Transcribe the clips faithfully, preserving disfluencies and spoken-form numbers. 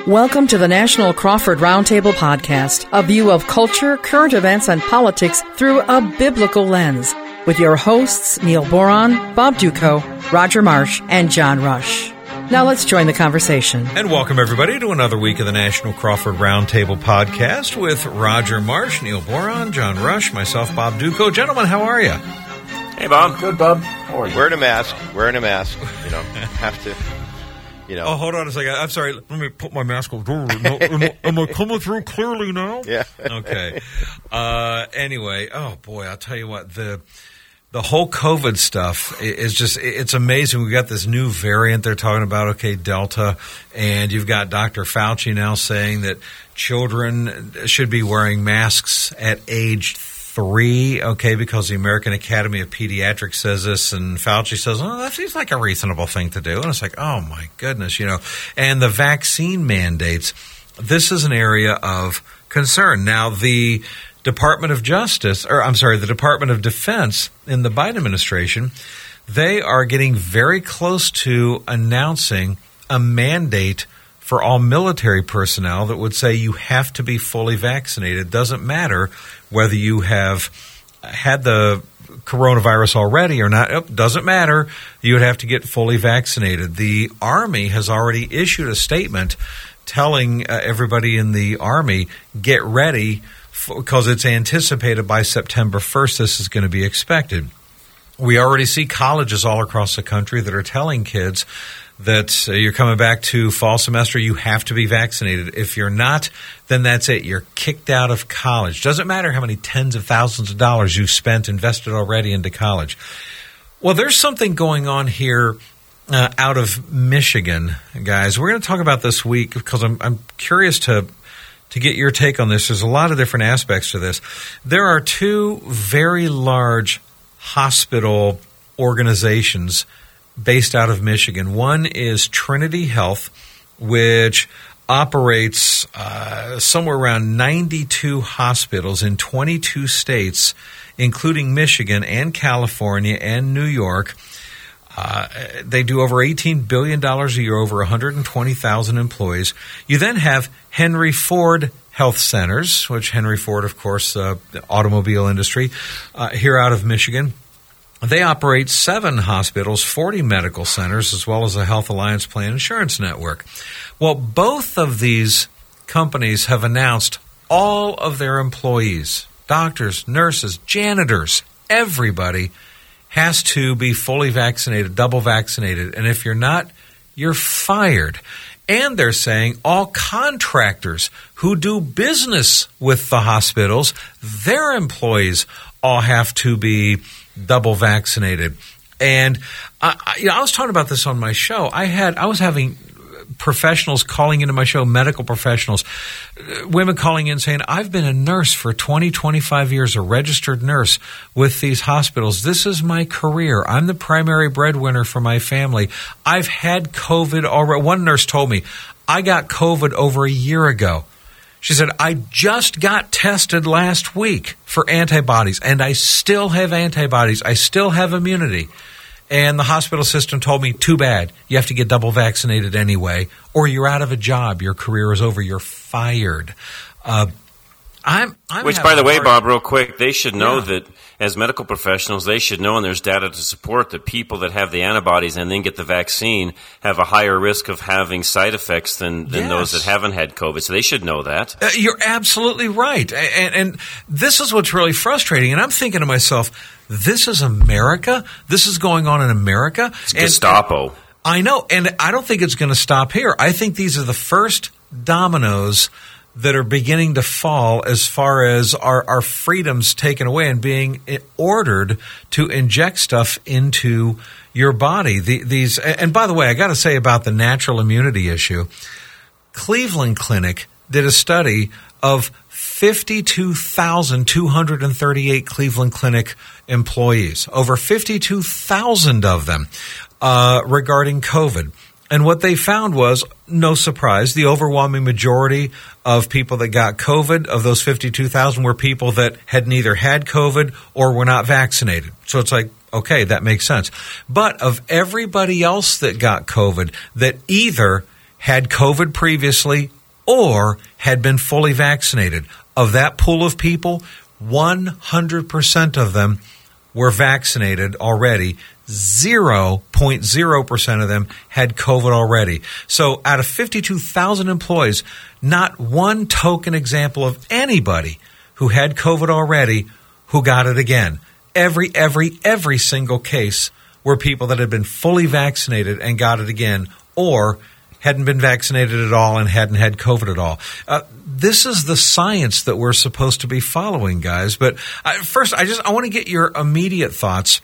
Welcome to the National Crawford Roundtable Podcast, a view of culture, current events, and politics through a biblical lens, with your hosts Neil Boron, Bob Duco, Roger Marsh, and John Rush. Now let's join the conversation. And welcome everybody to another week of the National Crawford Roundtable Podcast with Roger Marsh, Neil Boron, John Rush, myself, Bob Duco. Gentlemen, how are you? Hey, Bob. Good, Bob. How are you? Wearing a mask. Wearing a mask. You know, have to... You know. Oh, hold on a second. I'm sorry. Let me put my mask on. Am I, am I coming through clearly now? Yeah. Okay. Uh, anyway, oh boy, I'll tell you what, the the whole COVID stuff is just, it's amazing. We got this new variant they're talking about, okay, Delta, and you've got Doctor Fauci now saying that children should be wearing masks at age three, okay, because the American Academy of Pediatrics says this, and Fauci says, oh, that seems like a reasonable thing to do. And it's like, oh, my goodness, you know. And the vaccine mandates, this is an area of concern. Now, the Department of Justice, or I'm sorry, the Department of Defense in the Biden administration, they are getting very close to announcing a mandate for all military personnel that would say you have to be fully vaccinated. Doesn't matter whether you have had the coronavirus already or not. It doesn't matter. You would have to get fully vaccinated. The Army has already issued a statement telling uh, everybody in the Army, get ready, because it's anticipated by September first this is going to be expected. We already see colleges all across the country that are telling kids that uh, you're coming back to fall semester, you have to be vaccinated. If you're not, then that's it. You're kicked out of college. Doesn't matter how many tens of thousands of dollars you've spent, invested already into college. Well, there's something going on here uh, out of Michigan, guys. We're going to talk about this week because I'm, I'm curious to to get your take on this. There's a lot of different aspects to this. There are two very large hospital organizations based out of Michigan. One is Trinity Health, which operates uh, somewhere around ninety-two hospitals in twenty-two states, including Michigan and California and New York. Uh, they do over eighteen billion dollars a year, over one hundred twenty thousand employees. You then have Henry Ford Health Centers, which Henry Ford, of course, uh, the automobile industry, uh, here out of Michigan. They operate seven hospitals, forty medical centers, as well as a Health Alliance Plan Insurance Network. Well, both of these companies have announced all of their employees, doctors, nurses, janitors, everybody has to be fully vaccinated, double vaccinated. And if you're not, you're fired. And they're saying all contractors who do business with the hospitals, their employees all have to be double vaccinated. And I, I, you know, I was talking about this on my show. I had I was having professionals calling into my show, medical professionals, uh, women calling in saying, I've been a nurse for twenty, twenty-five years, a registered nurse with these hospitals. This is my career. I'm the primary breadwinner for my family. I've had COVID already. One nurse told me, I got COVID over a year ago. She said, I just got tested last week for antibodies, and I still have antibodies. I still have immunity. And the hospital system told me, too bad. You have to get double vaccinated anyway, or you're out of a job. Your career is over. You're fired. Uh, I'm, I'm Which, by the way, hard... Bob, real quick, they should know yeah. that as medical professionals, they should know, and there's data to support that people that have the antibodies and then get the vaccine have a higher risk of having side effects than, than yes. those that haven't had COVID. So they should know that. Uh, you're absolutely right. And, and this is what's really frustrating. And I'm thinking to myself, this is America? This is going on in America? It's Gestapo. And, I know. And I don't think it's going to stop here. I think these are the first dominoes that are beginning to fall as far as our, our freedoms taken away and being ordered to inject stuff into your body. The, these, and by the way, I got to say about the natural immunity issue, Cleveland Clinic did a study of fifty-two thousand two hundred thirty-eight Cleveland Clinic employees, over fifty-two thousand of them, uh, regarding COVID. And what they found was, no surprise, the overwhelming majority of people that got COVID, of those fifty-two thousand, were people that had neither had COVID or were not vaccinated. So it's like, okay, that makes sense. But of everybody else that got COVID that either had COVID previously or had been fully vaccinated. Of that pool of people, one hundred percent of them were vaccinated already. zero point zero percent of them had COVID already. So out of fifty-two thousand employees, not one token example of anybody who had COVID already who got it again. Every, every, every single case were people that had been fully vaccinated and got it again, or hadn't been vaccinated at all and hadn't had COVID at all. Uh, this is the science that we're supposed to be following, guys. But I, first, I just I want to get your immediate thoughts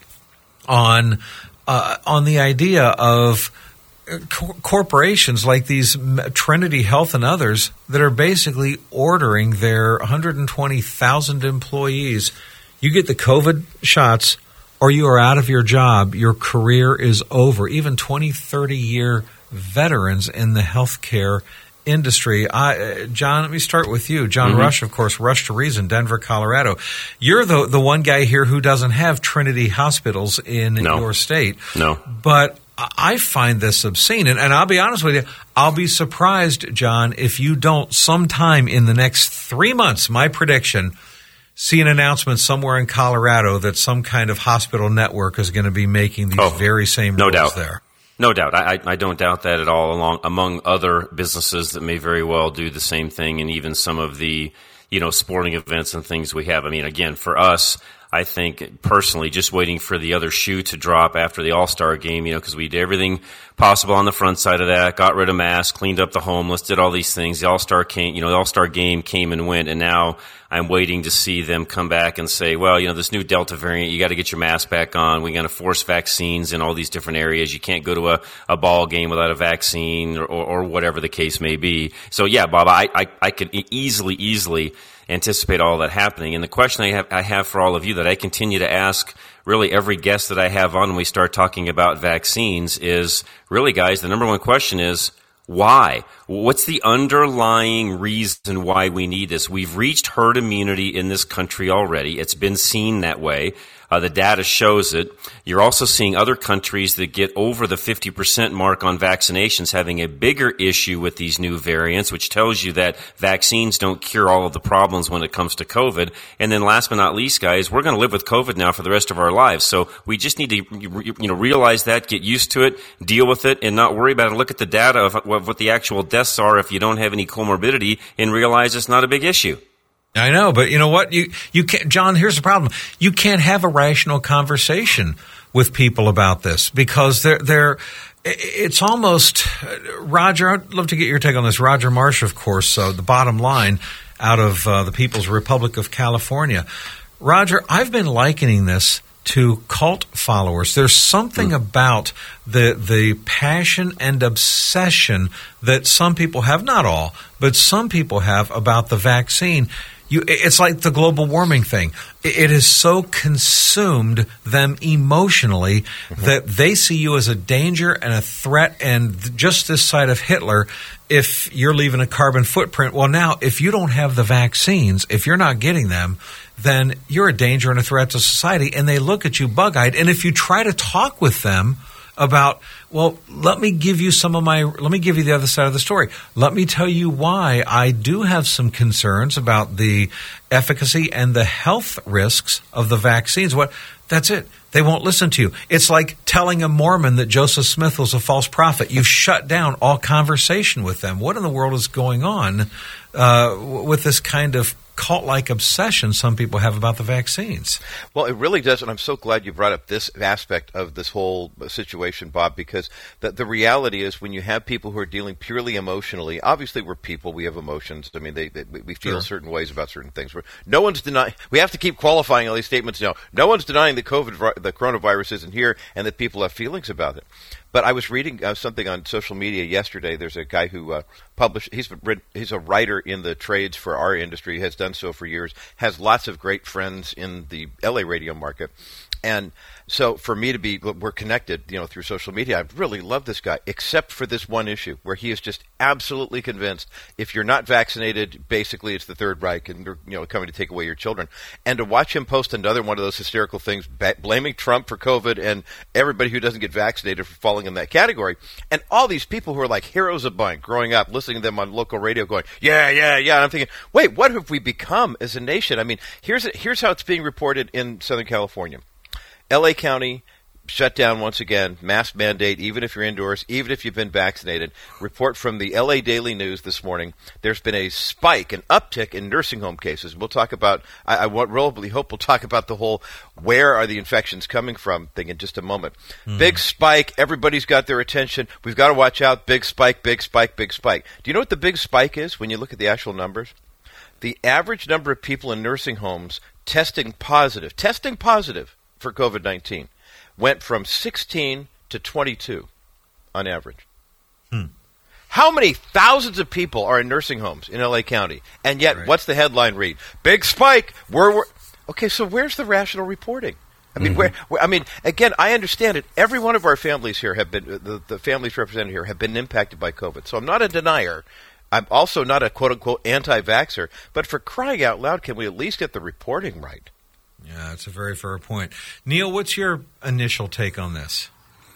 on uh, on the idea of co- corporations like these Trinity Health and others that are basically ordering their one hundred twenty thousand employees. You get the COVID shots or you are out of your job. Your career is over. Even twenty, thirty-year veterans in the healthcare industry. I, John, let me start with you. John mm-hmm. Rush, of course, Rush to Reason, Denver, Colorado. You're the the one guy here who doesn't have Trinity hospitals in no. your state. No. But I find this obscene. And, and I'll be honest with you, I'll be surprised, John, if you don't sometime in the next three months, my prediction, see an announcement somewhere in Colorado that some kind of hospital network is going to be making these oh, very same no rules doubt. there. No doubt. I, I don't doubt that at all, along among other businesses that may very well do the same thing, and even some of the, you know, sporting events and things we have. I mean, again, for us, I think personally just waiting for the other shoe to drop after the All-Star game, you know, because we did everything possible on the front side of that, got rid of masks, cleaned up the homeless, did all these things. The All-Star came, you know, the All-Star game came and went, and now I'm waiting to see them come back and say, well, you know, this new Delta variant, you got to get your mask back on. We're going to force vaccines in all these different areas. You can't go to a, a ball game without a vaccine or, or, or whatever the case may be. So, yeah, Bob, I, I, I could easily, easily anticipate all that happening. And the question I have, I have for all of you that I continue to ask really every guest that I have on when we start talking about vaccines is, really, guys, the number one question is, why? What's the underlying reason why we need this? We've reached herd immunity in this country already. It's been seen that way. Uh, the data shows it. You're also seeing other countries that get over the fifty percent mark on vaccinations having a bigger issue with these new variants, which tells you that vaccines don't cure all of the problems when it comes to COVID. And then last but not least, guys, we're going to live with COVID now for the rest of our lives. So we just need to, you know, realize that, get used to it, deal with it, and not worry about it. Look at the data of what the actual deaths are if you don't have any comorbidity and realize it's not a big issue. I know, but you know what? You you can't, John, here's the problem. You can't have a rational conversation with people about this because they're they're it's almost Roger, I'd love to get your take on this. Roger Marsh, of course, uh, the bottom line out of uh, the People's Republic of California. Roger, I've been likening this to cult followers. There's something mm. about the the passion and obsession that some people have, not all, but some people have about the vaccine. You, it's like the global warming thing. It has so consumed them emotionally mm-hmm. that they see you as a danger and a threat and just this side of Hitler if you're leaving a carbon footprint. Well, now, if you don't have the vaccines, if you're not getting them, then you're a danger and a threat to society, and they look at you bug-eyed. And if you try to talk with them about, well, let me give you some of my, let me give you the other side of the story. Let me tell you why I do have some concerns about the efficacy and the health risks of the vaccines. What? That's it. They won't listen to you. It's like telling a Mormon that Joseph Smith was a false prophet. You've shut down all conversation with them. What in the world is going on uh, with this kind of cult-like obsession some people have about the vaccines? Well, it really does, and I'm so glad you brought up this aspect of this whole situation, Bob, because the, the reality is when you have people who are dealing purely emotionally, obviously we're people, we have emotions. I mean, they, they, we feel sure. certain ways about certain things. We're, no one's denying, we have to keep qualifying all these statements now. No one's denying that COVID, the coronavirus isn't here and that people have feelings about it. But I was reading uh, something on social media yesterday. There's a guy who uh, published, he's, he's a writer in the trades for our industry, has done so for years, has lots of great friends in the L A radio market. And so for me to be, we're connected, you know, through social media. I really love this guy, except for this one issue where he is just absolutely convinced if you're not vaccinated, basically it's the Third Reich and they're, you know, coming to take away your children. And to watch him post another one of those hysterical things, ba- blaming Trump for COVID and everybody who doesn't get vaccinated for falling in that category. And all these people who are like heroes of mine growing up, listening to them on local radio going, yeah, yeah, yeah. And I'm thinking, wait, what have we become as a nation? I mean, here's here's how it's being reported in Southern California. L A County shut down once again, mask mandate, even if you're indoors, even if you've been vaccinated. Report from the L A Daily News this morning, there's been a spike, an uptick in nursing home cases. We'll talk about, I, I really hope we'll talk about the whole where are the infections coming from thing in just a moment. Mm. Big spike, everybody's got their attention. We've got to watch out, big spike, big spike, big spike. Do you know what the big spike is when you look at the actual numbers? The average number of people in nursing homes testing positive, testing positive for COVID nineteen went from sixteen to twenty-two on average. Hmm. How many thousands of people are in nursing homes in L A County? And yet, right. What's the headline read? Big spike. We're, we're okay. So where's the rational reporting? I mean, mm-hmm. where, where? I mean, again, I understand it. Every one of our families here have been the, the families represented here have been impacted by COVID. So I'm not a denier. I'm also not a quote unquote anti-vaxxer. But for crying out loud, can we at least get the reporting right? Yeah, that's a very fair point. Neil, what's your initial take on this?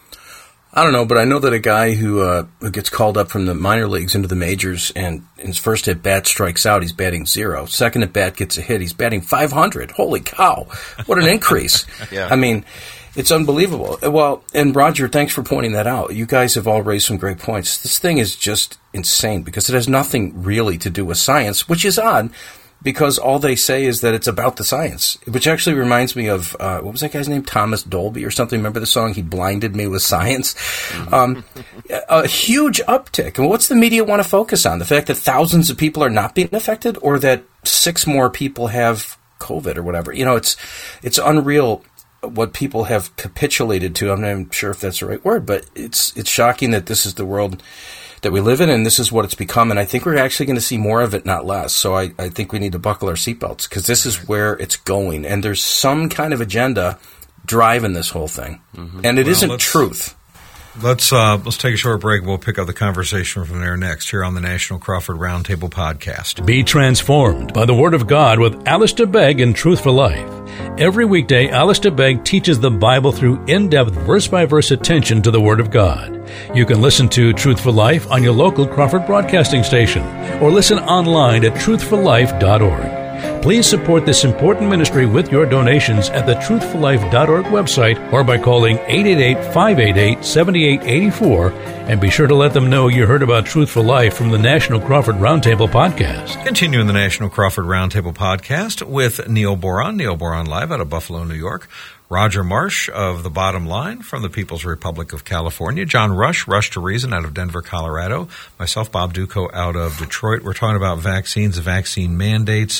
I don't know, but I know that a guy who uh, who gets called up from the minor leagues into the majors and his first at bat strikes out, he's batting zero. Second at bat gets a hit, he's batting five hundred. Holy cow. What an increase. Yeah. I mean, it's unbelievable. Well, and Roger, thanks for pointing that out. You guys have all raised some great points. This thing is just insane because it has nothing really to do with science, which is odd. Because all they say is that it's about the science, which actually reminds me of, uh, what was that guy's name? Thomas Dolby or something. Remember the song, He Blinded Me with Science? Um, a huge uptick. And what's the media want to focus on? The fact that thousands of people are not being affected or that six more people have COVID or whatever? You know, it's it's unreal what people have capitulated to. I'm not even sure if that's the right word, but it's it's shocking that this is the world that we live in, and this is what it's become, and I think we're actually going to see more of it, not less. So I, I think we need to buckle our seatbelts, because this is where it's going, and there's some kind of agenda driving this whole thing, mm-hmm. and it well, isn't truth. Let's uh, let's take a short break. We'll pick up the conversation from there next here on the National Crawford Roundtable Podcast. Be transformed by the Word of God with Alistair Begg in Truth for Life. Every weekday, Alistair Begg teaches the Bible through in-depth verse-by-verse attention to the Word of God. You can listen to Truth for Life on your local Crawford broadcasting station or listen online at truth for life dot org. Please support this important ministry with your donations at the truth for life dot org website or by calling eight eight eight, five eight eight, seven eight eight four, and be sure to let them know you heard about Truth for Life from the National Crawford Roundtable Podcast. Continuing the National Crawford Roundtable Podcast with Neil Boron, Neil Boron live out of Buffalo, New York. Roger Marsh of The Bottom Line from the People's Republic of California. John Rush, Rush to Reason out of Denver, Colorado. Myself, Bob Duco out of Detroit. We're talking about vaccines, vaccine mandates,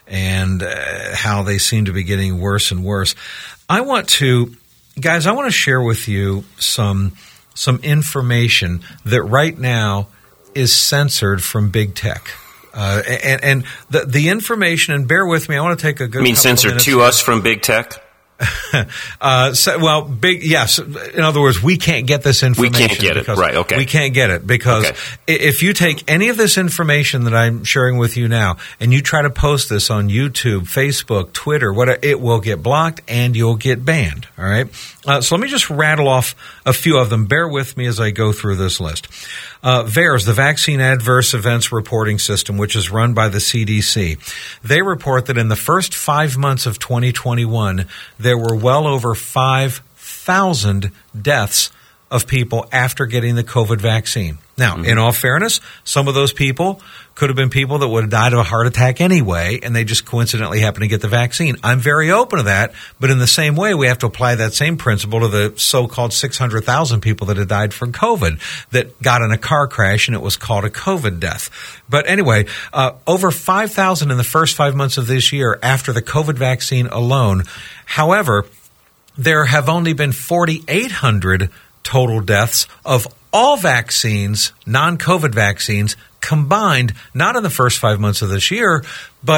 and uh, how they seem to be getting worse and worse. I want to, guys, I want to share with you some some information that right now is censored from big tech. Uh, and and the, the information, and bear with me, I want to take a good You mean censored to us from big tech? uh, so, well, big, yes. In other words, we can't get this information. We can't get it, right, okay. We can't get it because okay. if you take any of this information that I'm sharing with you now and you try to post this on YouTube, Facebook, Twitter, whatever, it will get blocked and you'll get banned, all right? Uh, so let me just rattle off a few of them. Bear with me as I go through this list. Uh, VAERS, the Vaccine Adverse Events Reporting System, which is run by the C D C, they report that in the first five months of twenty twenty-one, there were well over five thousand deaths of people after getting the COVID vaccine. Now, mm-hmm. in all fairness, some of those people could have been people that would have died of a heart attack anyway, and they just coincidentally happened to get the vaccine. I'm very open to that, but in the same way, we have to apply that same principle to the so-called six hundred thousand people that had died from COVID that got in a car crash, and it was called a COVID death. But anyway, uh, over five thousand in the first five months of this year after the COVID vaccine alone. However, there have only been forty-eight hundred total deaths of all vaccines, non-COVID vaccines, combined, not in the first five months of this year, but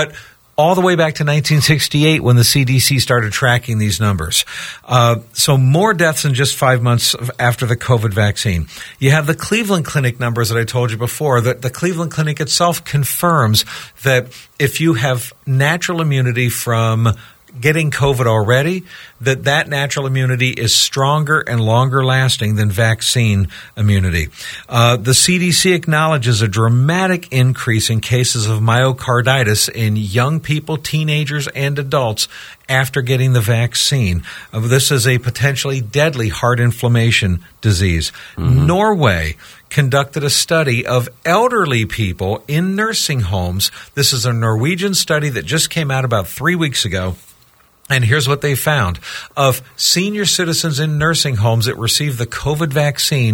all the way back to nineteen sixty-eight when the C D C started tracking these numbers. Uh, so more deaths in just five months after the COVID vaccine. You have the Cleveland Clinic numbers that I told you before. That the Cleveland Clinic itself confirms that if you have natural immunity from getting COVID already, that that natural immunity is stronger and longer lasting than vaccine immunity. Uh, the C D C acknowledges a dramatic increase in cases of myocarditis in young people, teenagers, and adults after getting the vaccine. Uh, this is a potentially deadly heart inflammation disease. Mm-hmm. Norway conducted a study of elderly people in nursing homes. This is a Norwegian study that just came out about three weeks ago. And here's what they found. Of senior citizens in nursing homes that received the COVID vaccine,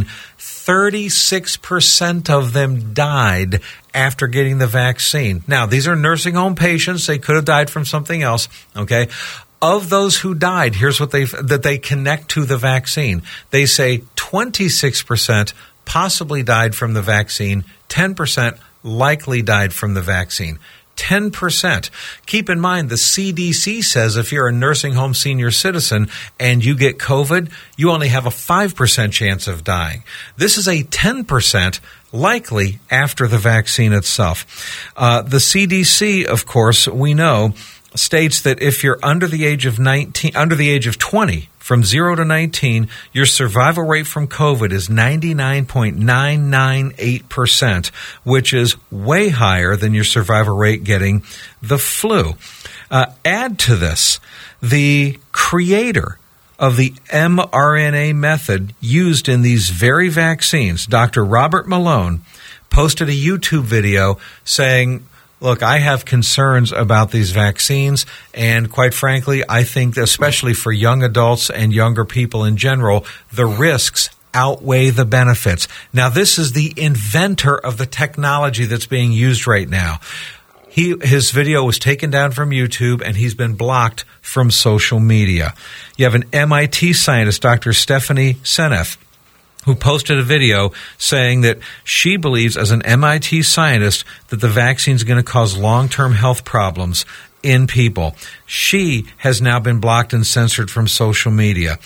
thirty-six percent of them died after getting the vaccine. Now, these are nursing home patients. They could have died from something else, okay? Of those who died, here's what they that they connect to the vaccine. They say twenty-six percent possibly died from the vaccine, ten percent likely died from the vaccine. ten percent. Keep in mind, the C D C says if you're a nursing home senior citizen and you get COVID, you only have a five percent chance of dying. This is a ten percent likely after the vaccine itself. Uh, the C D C, of course, we know, states that if you're under the age of nineteen, under the age of twenty, from zero to nineteen, your survival rate from COVID is ninety-nine point nine nine eight percent, which is way higher than your survival rate getting the flu. Uh, add to this, the creator of the mRNA method used in these very vaccines, Doctor Robert Malone, posted a YouTube video saying, look, I have concerns about these vaccines, and quite frankly, I think that especially for young adults and younger people in general, the risks outweigh the benefits. Now, this is the inventor of the technology that's being used right now. He, his video was taken down from YouTube, and he's been blocked from social media. You have an M I T scientist, Doctor Stephanie Seneff, who posted a video saying that she believes, as an M I T scientist, that the vaccine is going to cause long-term health problems in people. She has now been blocked and censored from social media.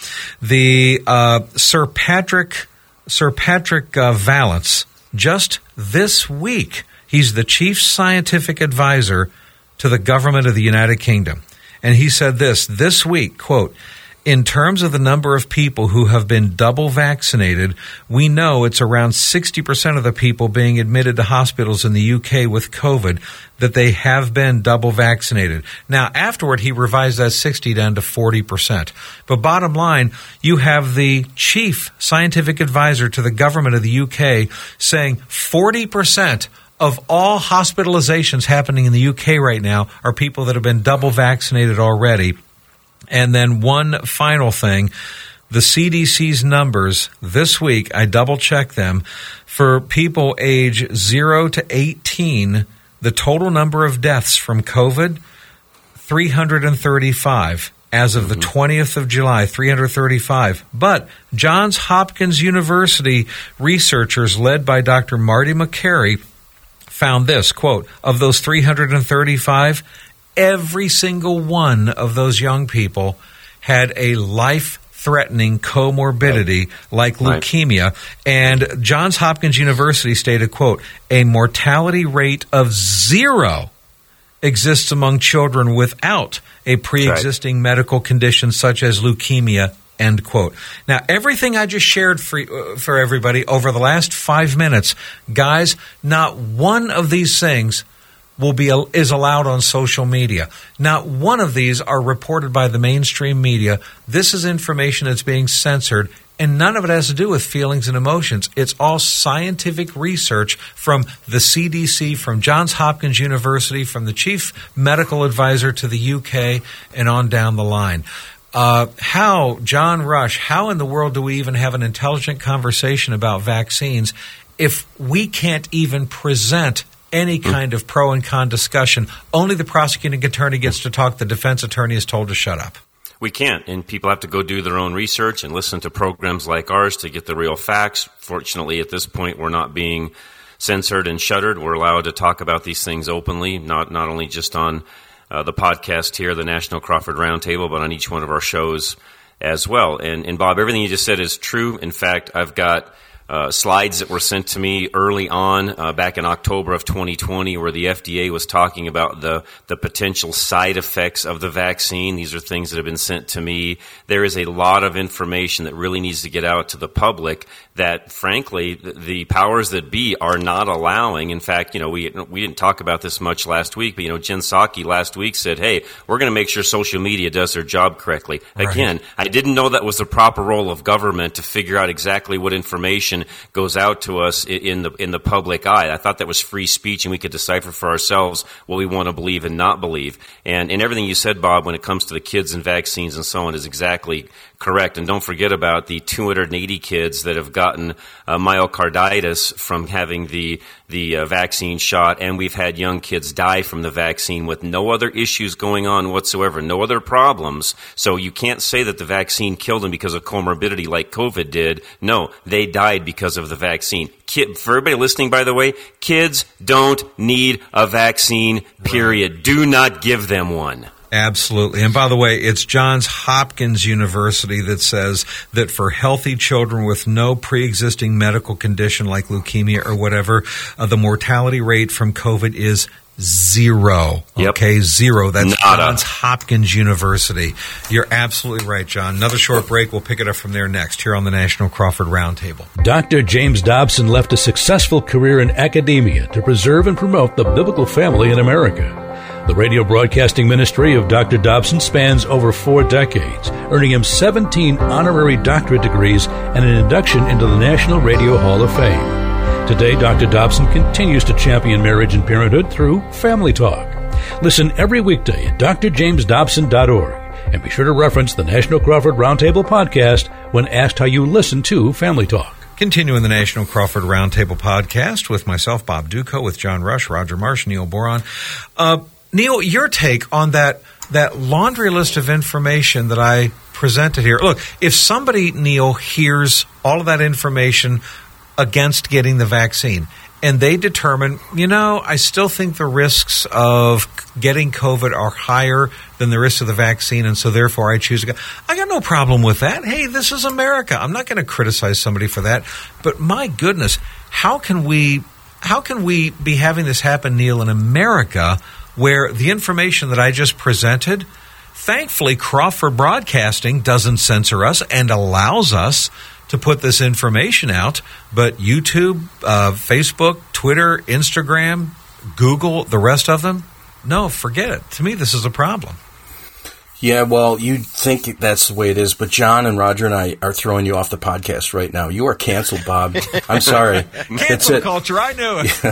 The uh, Sir Patrick Sir Patrick uh, Vallance, just this week, he's the chief scientific advisor to the government of the United Kingdom, and he said this this week, quote, in terms of the number of people who have been double vaccinated, we know it's around sixty percent of the people being admitted to hospitals in the U K with COVID that they have been double vaccinated. Now, afterward, he revised that sixty down to forty percent. But bottom line, you have the chief scientific advisor to the government of the U K saying forty percent of all hospitalizations happening in the U K right now are people that have been double vaccinated already. And then one final thing, the C D C's numbers this week, I double-checked them, for people age zero to eighteen, the total number of deaths from COVID, three hundred thirty-five. As of the twentieth of July, three hundred thirty-five. But Johns Hopkins University researchers led by Doctor Marty Makary found this, quote, of those three hundred thirty-five, every single one of those young people had a life-threatening comorbidity like leukemia. Right. And Johns Hopkins University stated, quote, a mortality rate of zero exists among children without a pre-existing right. medical condition such as leukemia, end quote. Now, everything I just shared for, uh, for everybody over the last five minutes, guys, not one of these things will be is allowed on social media. Not one of these are reported by the mainstream media. This is information that's being censored, and none of it has to do with feelings and emotions. It's all scientific research from the C D C, from Johns Hopkins University, from the chief medical advisor to the U K, and on down the line. Uh, how, John Rush, how in the world do we even have an intelligent conversation about vaccines if we can't even present any kind of pro and con discussion? Only the prosecuting attorney gets to talk. The defense attorney is told to shut up. We can't, and people have to go do their own research and listen to programs like ours to get the real facts. Fortunately, at this point, we're not being censored and shuttered. We're allowed to talk about these things openly, not not only just on uh, the podcast here, the National Crawford Roundtable, but on each one of our shows as well. And, and Bob, everything you just said is true. In fact, I've got Uh, slides that were sent to me early on uh, back in October of twenty twenty where the F D A was talking about the, the potential side effects of the vaccine. These are things that have been sent to me. There is a lot of information that really needs to get out to the public that, frankly, the, the powers that be are not allowing. In fact, you know, we we didn't talk about this much last week, but, you know, Jen Psaki last week said, hey, we're going to make sure social media does their job correctly. Right. Again, I didn't know that was the proper role of government to figure out exactly what information goes out to us in the in the public eye. I thought that was free speech and we could decipher for ourselves what we want to believe and not believe. And, and everything you said, Bob, when it comes to the kids and vaccines and so on is exactly correct. And don't forget about the two hundred eighty kids that have gotten uh, myocarditis from having the the uh, vaccine shot, and we've had young kids die from the vaccine with no other issues going on whatsoever, no other problems. So you can't say that the vaccine killed them because of comorbidity like COVID did. No, they died because of the vaccine. Kid, for everybody listening, by the way, kids don't need a vaccine, period. Do not give them one. Absolutely. And by the way, it's Johns Hopkins University that says that for healthy children with no pre-existing medical condition like leukemia or whatever, uh, the mortality rate from COVID is zero. Yep. Okay, zero. That's Nada. Johns Hopkins University. You're absolutely right, John. Another short break. We'll pick it up from there next here on the National Crawford Roundtable. Doctor James Dobson left a successful career in academia to preserve and promote the biblical family in America. The radio broadcasting ministry of Doctor Dobson spans over four decades, earning him seventeen honorary doctorate degrees and an induction into the National Radio Hall of Fame. Today, Doctor Dobson continues to champion marriage and parenthood through Family Talk. Listen every weekday at d r james dobson dot org and be sure to reference the National Crawford Roundtable podcast when asked how you listen to Family Talk. Continuing the National Crawford Roundtable podcast with myself, Bob Duco, with John Rush, Roger Marsh, Neil Boron. Uh, Neil, your take on that that laundry list of information that I presented here. Look, if somebody, Neil, hears all of that information against getting the vaccine and they determine, you know, I still think the risks of getting COVID are higher than the risks of the vaccine, and so therefore I choose to go. I got no problem with that. Hey, this is America. I'm not going to criticize somebody for that. But my goodness, how can we how can we be having this happen, Neil, in America, where the information that I just presented, thankfully Crawford Broadcasting doesn't censor us and allows us to put this information out, but YouTube, uh, Facebook, Twitter, Instagram, Google, the rest of them, no, forget it. To me, this is a problem. Yeah, well, you think that's the way it is, but John and Roger and I are throwing you off the podcast right now. You are canceled, Bob. I'm sorry. Cancel culture, I knew it.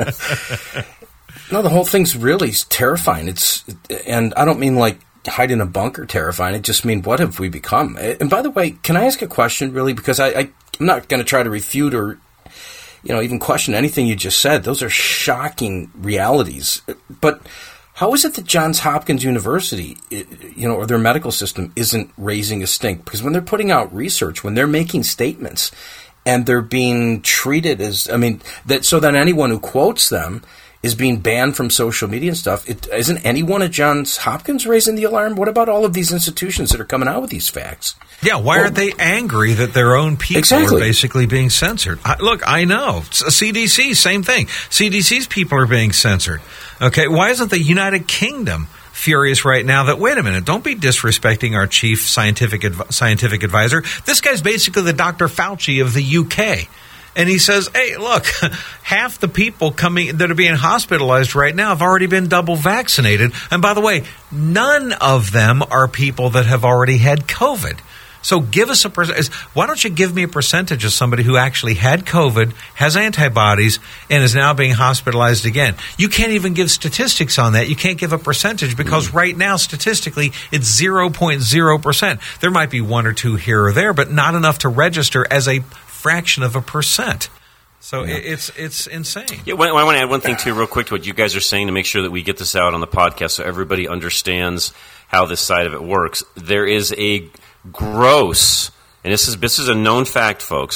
Yeah. No, the whole thing's really terrifying. It's, and I don't mean like hide in a bunker terrifying. I just mean, what have we become? And by the way, can I ask a question, really? Because I, I, I'm not going to try to refute or, you know, even question anything you just said. Those are shocking realities. But how is it that Johns Hopkins University, you know, or their medical system isn't raising a stink? Because when they're putting out research, when they're making statements, and they're being treated as, I mean, that so that anyone who quotes them is being banned from social media and stuff. It, isn't anyone at Johns Hopkins raising the alarm? What about all of these institutions that are coming out with these facts? Yeah, why well, aren't they angry that their own people exactly. are basically being censored? I, look, I know. C D C, same thing. C D C's people are being censored. Okay, why isn't the United Kingdom furious right now that, wait a minute, don't be disrespecting our chief scientific adv- scientific advisor. This guy's basically the Doctor Fauci of the U K. And he says, hey, look, half the people coming that are being hospitalized right now have already been double vaccinated. And by the way, none of them are people that have already had COVID. So give us a percentage. Why don't you give me a percentage of somebody who actually had COVID, has antibodies, and is now being hospitalized again? You can't even give statistics on that. You can't give a percentage because mm. right now, statistically, it's zero point zero percent. There might be one or two here or there, but not enough to register as a fraction of a percent. So yeah. it's it's insane. Yeah, I want to add one thing, too, real quick to what you guys are saying to make sure that we get this out on the podcast so everybody understands how this side of it works. There is a gross, and this is this is a known fact, folks,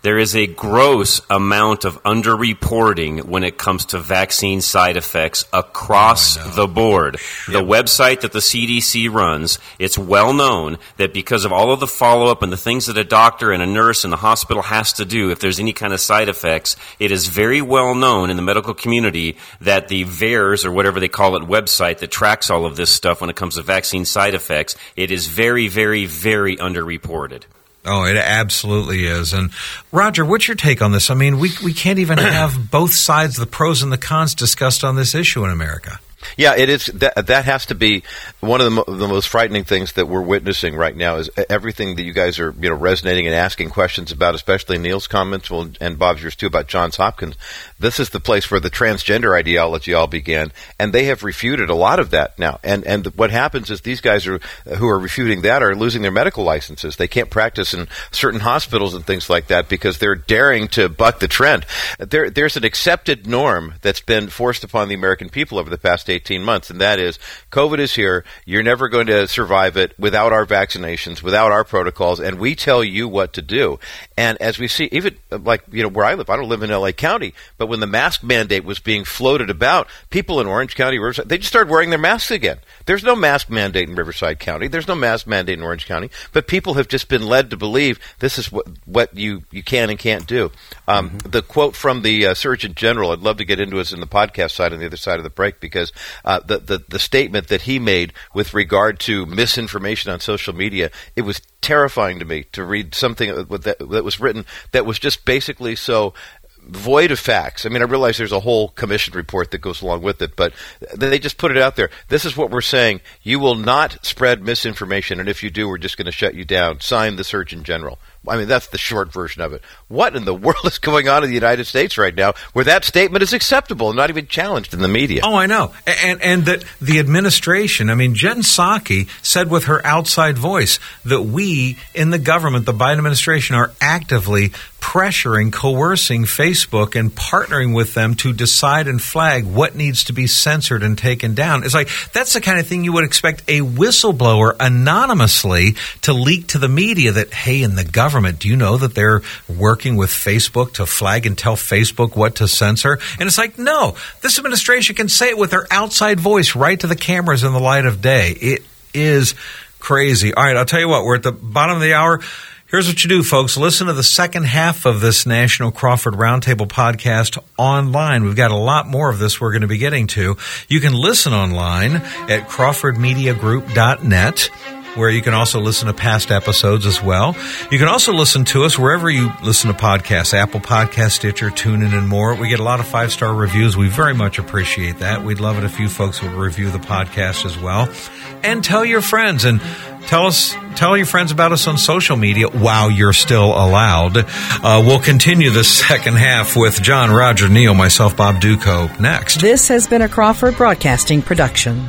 there is a gross amount of underreporting when it comes to vaccine side effects across oh, the board. Yep. The website that the C D C runs, it's well known that because of all of the follow-up and the things that a doctor and a nurse in the hospital has to do if there's any kind of side effects, it is very well known in the medical community that the V A E R S, or whatever they call it, website that tracks all of this stuff when it comes to vaccine side effects, it is very, very, very underreported. Oh, it absolutely is. And Roger, what's your take on this? I mean, we we can't even have both sides, the pros and the cons, discussed on this issue in America. Yeah, it is. That, that has to be one of the, mo- the most frightening things that we're witnessing right now is everything that you guys are, you know, resonating and asking questions about, especially Neil's comments well, and Bob's yours too about Johns Hopkins. This is the place where the transgender ideology all began, and they have refuted a lot of that now. And and what happens is these guys are who are refuting that are losing their medical licenses. They can't practice in certain hospitals and things like that because they're daring to buck the trend. There, there's an accepted norm that's been forced upon the American people over the past eighteen months, and that is COVID is here. You're never going to survive it without our vaccinations, without our protocols, and we tell you what to do. And as we see, even like, you know, where I live, I don't live in L A County, but when the mask mandate was being floated about, people in Orange County, Riverside, they just started wearing their masks again. There's no mask mandate in Riverside County. There's no mask mandate in Orange County, but people have just been led to believe this is what, what you, you can and can't do. Um, mm-hmm. The quote from the uh, Surgeon General, I'd love to get into it in the podcast side on the other side of the break, because uh, the, the, the statement that he made with regard to misinformation on social media, it was terrifying to me to read something that, that was written that was just basically so void of facts. I mean, I realize there's a whole commission report that goes along with it, but they just put it out there. This is what we're saying. You will not spread misinformation, and if you do, we're just going to shut you down. Sign the Surgeon General. I mean, that's the short version of it. What in the world is going on in the United States right now where that statement is acceptable and not even challenged in the media? Oh, I know. And and that the administration, I mean, Jen Psaki said with her outside voice that we in the government, the Biden administration, are actively pressuring, coercing Facebook and partnering with them to decide and flag what needs to be censored and taken down. It's like, that's the kind of thing you would expect a whistleblower anonymously to leak to the media that, hey, in the government, do you know that they're working with Facebook to flag and tell Facebook what to censor? And it's like, no, this administration can say it with their outside voice right to the cameras in the light of day. It is crazy. All right, I'll tell you what, we're at the bottom of the hour. Here's what you do, folks. Listen to the second half of this National Crawford Roundtable podcast online. We've got a lot more of this we're going to be getting to. You can listen online at crawford media group dot net, where you can also listen to past episodes as well. You can also listen to us wherever you listen to podcasts, Apple Podcasts, Stitcher, TuneIn, and more. We get a lot of five-star reviews. We very much appreciate that. We'd love it if you folks would review the podcast as well. And tell your friends, and tell us, tell your friends about us on social media while you're still allowed. Uh, we'll continue the second half with John, Roger, Neil, myself, Bob Duco, next. This has been a Crawford Broadcasting production.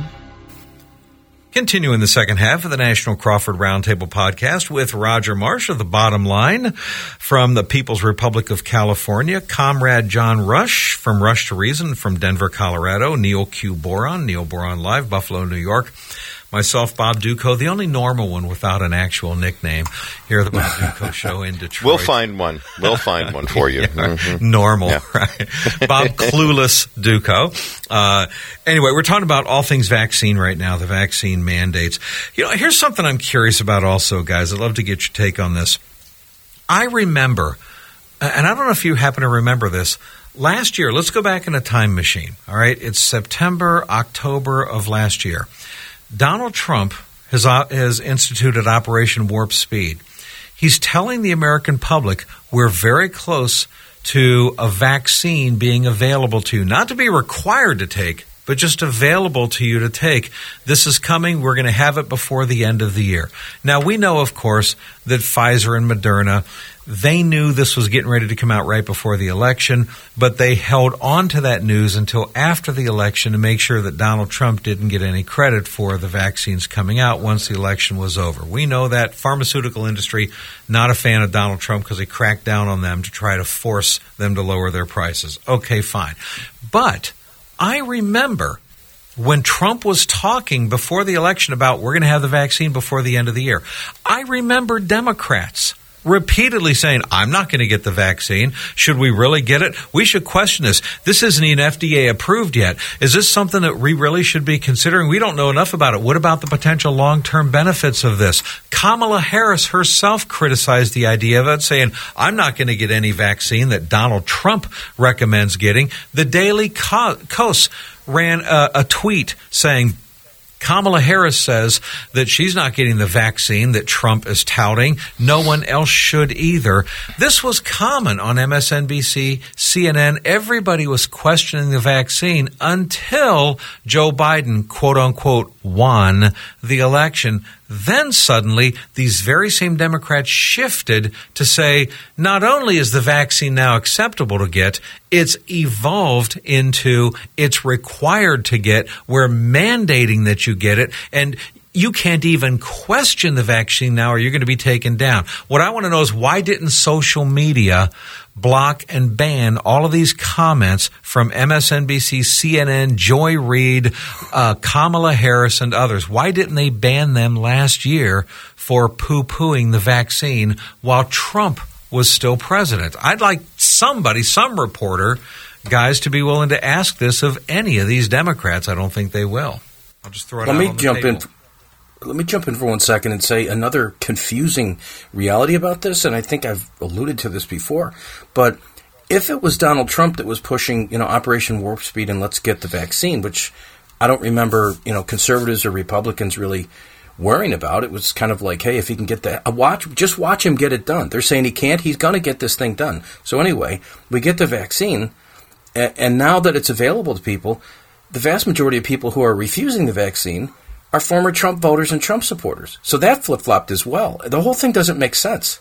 Continuing the second half of the National Crawford Roundtable podcast with Roger Marsh of The Bottom Line from the People's Republic of California, Comrade John Rush from Rush to Reason from Denver, Colorado, Neil Q. Boron, Neil Boron Live, Buffalo, New York, myself, Bob Duco, the only normal one without an actual nickname here at the Bob Duco Show in Detroit. We'll find one. We'll find one for you. yeah, mm-hmm. Normal, yeah. right? Bob Clueless Duco. Uh, anyway, we're talking about all things vaccine right now, the vaccine mandates. You know, here's something I'm curious about also, guys. I'd love to get your take on this. I remember, and I don't know if you happen to remember this, last year, let's go back in a time machine, all right? It's September, October of last year. Donald Trump has, uh, has instituted Operation Warp Speed. He's telling the American public we're very close to a vaccine being available to you, not to be required to take, but just available to you to take. This is coming. We're going to have it before the end of the year. Now, we know, of course, that Pfizer and Moderna, they knew this was getting ready to come out right before the election, but they held on to that news until after the election to make sure that Donald Trump didn't get any credit for the vaccines coming out once the election was over. We know that pharmaceutical industry, not a fan of Donald Trump because he cracked down on them to try to force them to lower their prices. Okay, fine. But I remember when Trump was talking before the election about we're going to have the vaccine before the end of the year, I remember Democrats repeatedly saying, I'm not going to get the vaccine. Should we really get it? We should question this. This isn't even F D A approved yet. Is this something that we really should be considering? We don't know enough about it. What about the potential long-term benefits of this? Kamala Harris herself criticized the idea of it, saying, I'm not going to get any vaccine that Donald Trump recommends getting. The Daily Kos ran a, a tweet saying, Kamala Harris says that she's not getting the vaccine that Trump is touting. No one else should either. This was common on M S N B C, C N N. Everybody was questioning the vaccine until Joe Biden, quote unquote, won the election. Then suddenly, these very same Democrats shifted to say, not only is the vaccine now acceptable to get, it's evolved into it's required to get. We're mandating that you get it. And you can't even question the vaccine now or you're going to be taken down. What I want to know is why didn't social media block and ban all of these comments from M S N B C, C N N, Joy Reid, uh, Kamala Harris, and others? Why didn't they ban them last year for poo-pooing the vaccine while Trump was still president? I'd like somebody, some reporter, guys, to be willing to ask this of any of these Democrats. I don't think they will. I'll just throw it Let out me on the jump table. in. Let me jump in for one second and say another confusing reality about this, and I think I've alluded to this before, but if it was Donald Trump that was pushing, you know, Operation Warp Speed and let's get the vaccine, which I don't remember, you know, conservatives or Republicans really worrying about. It was kind of like, hey, if he can get that, watch, just watch him get it done. They're saying he can't, he's going to get this thing done. So anyway, we get the vaccine, and now that it's available to people, the vast majority of people who are refusing the vaccine are former Trump voters and Trump supporters. So that flip-flopped as well. The whole thing doesn't make sense.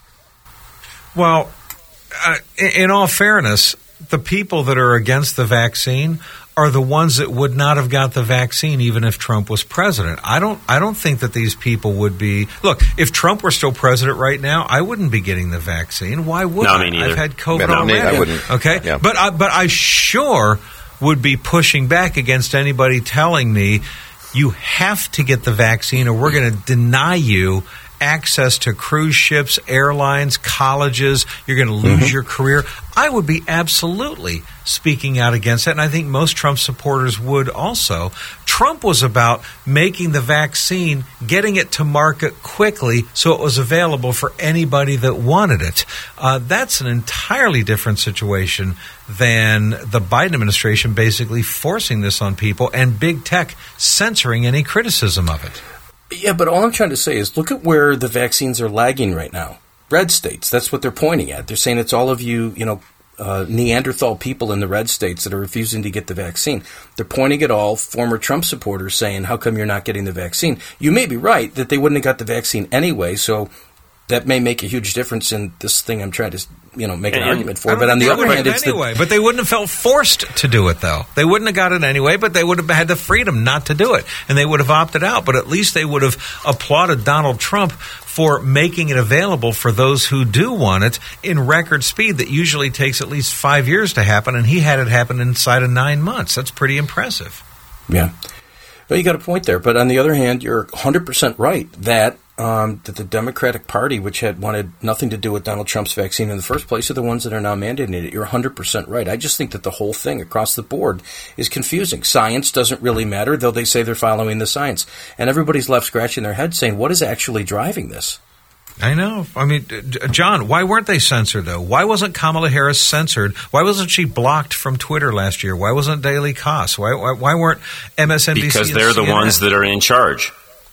Well, uh, in all fairness, the people that are against the vaccine are the ones that would not have got the vaccine even if Trump was president. I don't I don't think that these people would be... Look, if Trump were still president right now, I wouldn't be getting the vaccine. Why would no, I? Me neither. I've had COVID no, already. I wouldn't. Okay? Yeah. But, I, but I sure would be pushing back against anybody telling me you have to get the vaccine or we're going to deny you access to cruise ships, airlines, colleges. You're going to lose mm-hmm. your career. I would be absolutely speaking out against that, and I think most Trump supporters would also. Trump was about making the vaccine, getting it to market quickly so it was available for anybody that wanted it. Uh, that's an entirely different situation than the Biden administration basically forcing this on people and big tech censoring any criticism of it. Yeah, but all I'm trying to say is look at where the vaccines are lagging right now. Red states, that's what they're pointing at. They're saying it's all of you, you know, uh, Neanderthal people in the red states that are refusing to get the vaccine. They're pointing at all former Trump supporters saying, how come you're not getting the vaccine? You may be right that they wouldn't have got the vaccine anyway, so that may make a huge difference in this thing I'm trying to, you know, make an and, argument for. But on the other hand, it's anyway. the, But they wouldn't have felt forced to do it, though. They wouldn't have got it anyway, but they would have had the freedom not to do it, and they would have opted out. But at least they would have applauded Donald Trump for making it available for those who do want it in record speed that usually takes at least five years to happen, and he had it happen inside of nine months. That's pretty impressive. Yeah. Well, you got a point there. But on the other hand, you're one hundred percent right that Um, that the Democratic Party, which had wanted nothing to do with Donald Trump's vaccine in the first place, are the ones that are now mandating it. You're one hundred percent right. I just think that the whole thing across the board is confusing. Science doesn't really matter, though they say they're following the science. And everybody's left scratching their head saying, what is actually driving this? I know. I mean, John, why weren't they censored, though? Why wasn't Kamala Harris censored? Why wasn't she blocked from Twitter last year? Why wasn't Daily Kos? Why, why, why weren't M S N B C Because they're the ones that are in charge.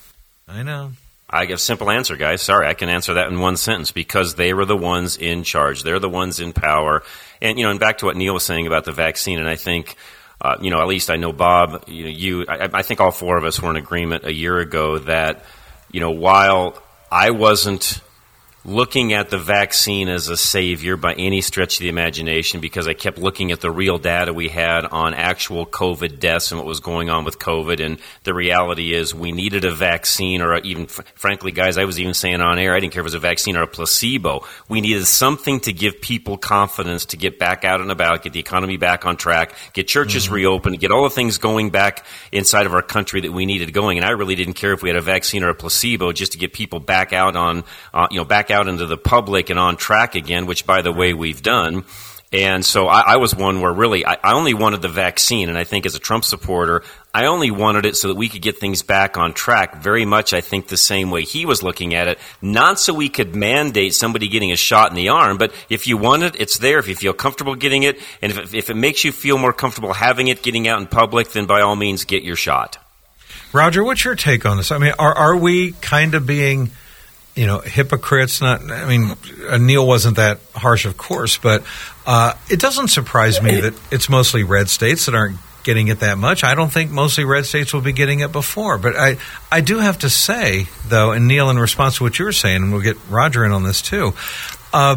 I know. I give a simple answer, guys. Sorry, I can answer that in one sentence. Because they were the ones in charge. They're the ones in power. And, you know, and back to what Neil was saying about the vaccine, and I think, uh, you know, at least I know Bob, you, know, you I, I think all four of us were in agreement a year ago that, you know, while I wasn't looking at the vaccine as a savior by any stretch of the imagination, because I kept looking at the real data we had on actual COVID deaths and what was going on with COVID. And the reality is we needed a vaccine, or even, frankly, guys, I was even saying on air, I didn't care if it was a vaccine or a placebo. We needed something to give people confidence to get back out and about, get the economy back on track, get churches mm-hmm. reopened, get all the things going back inside of our country that we needed going. And I really didn't care if we had a vaccine or a placebo, just to get people back out on, uh, you know, back back out into the public and on track again, which, by the way, we've done. And so I, I was one where really I, I only wanted the vaccine, and I think as a Trump supporter, I only wanted it so that we could get things back on track, very much I think the same way he was looking at it, not so we could mandate somebody getting a shot in the arm, but if you want it, it's there, if you feel comfortable getting it, and if, if it makes you feel more comfortable having it, getting out in public, then by all means get your shot. Roger, what's your take on this? I mean, are are we kind of being... you know, hypocrites? Not, I mean, uh, Neil wasn't that harsh, of course, but uh, it doesn't surprise me that it's mostly red states that aren't getting it that much. I don't think mostly red states will be getting it before. But I, I do have to say, though, and Neil, in response to what you were saying, and we'll get Roger in on this too, uh,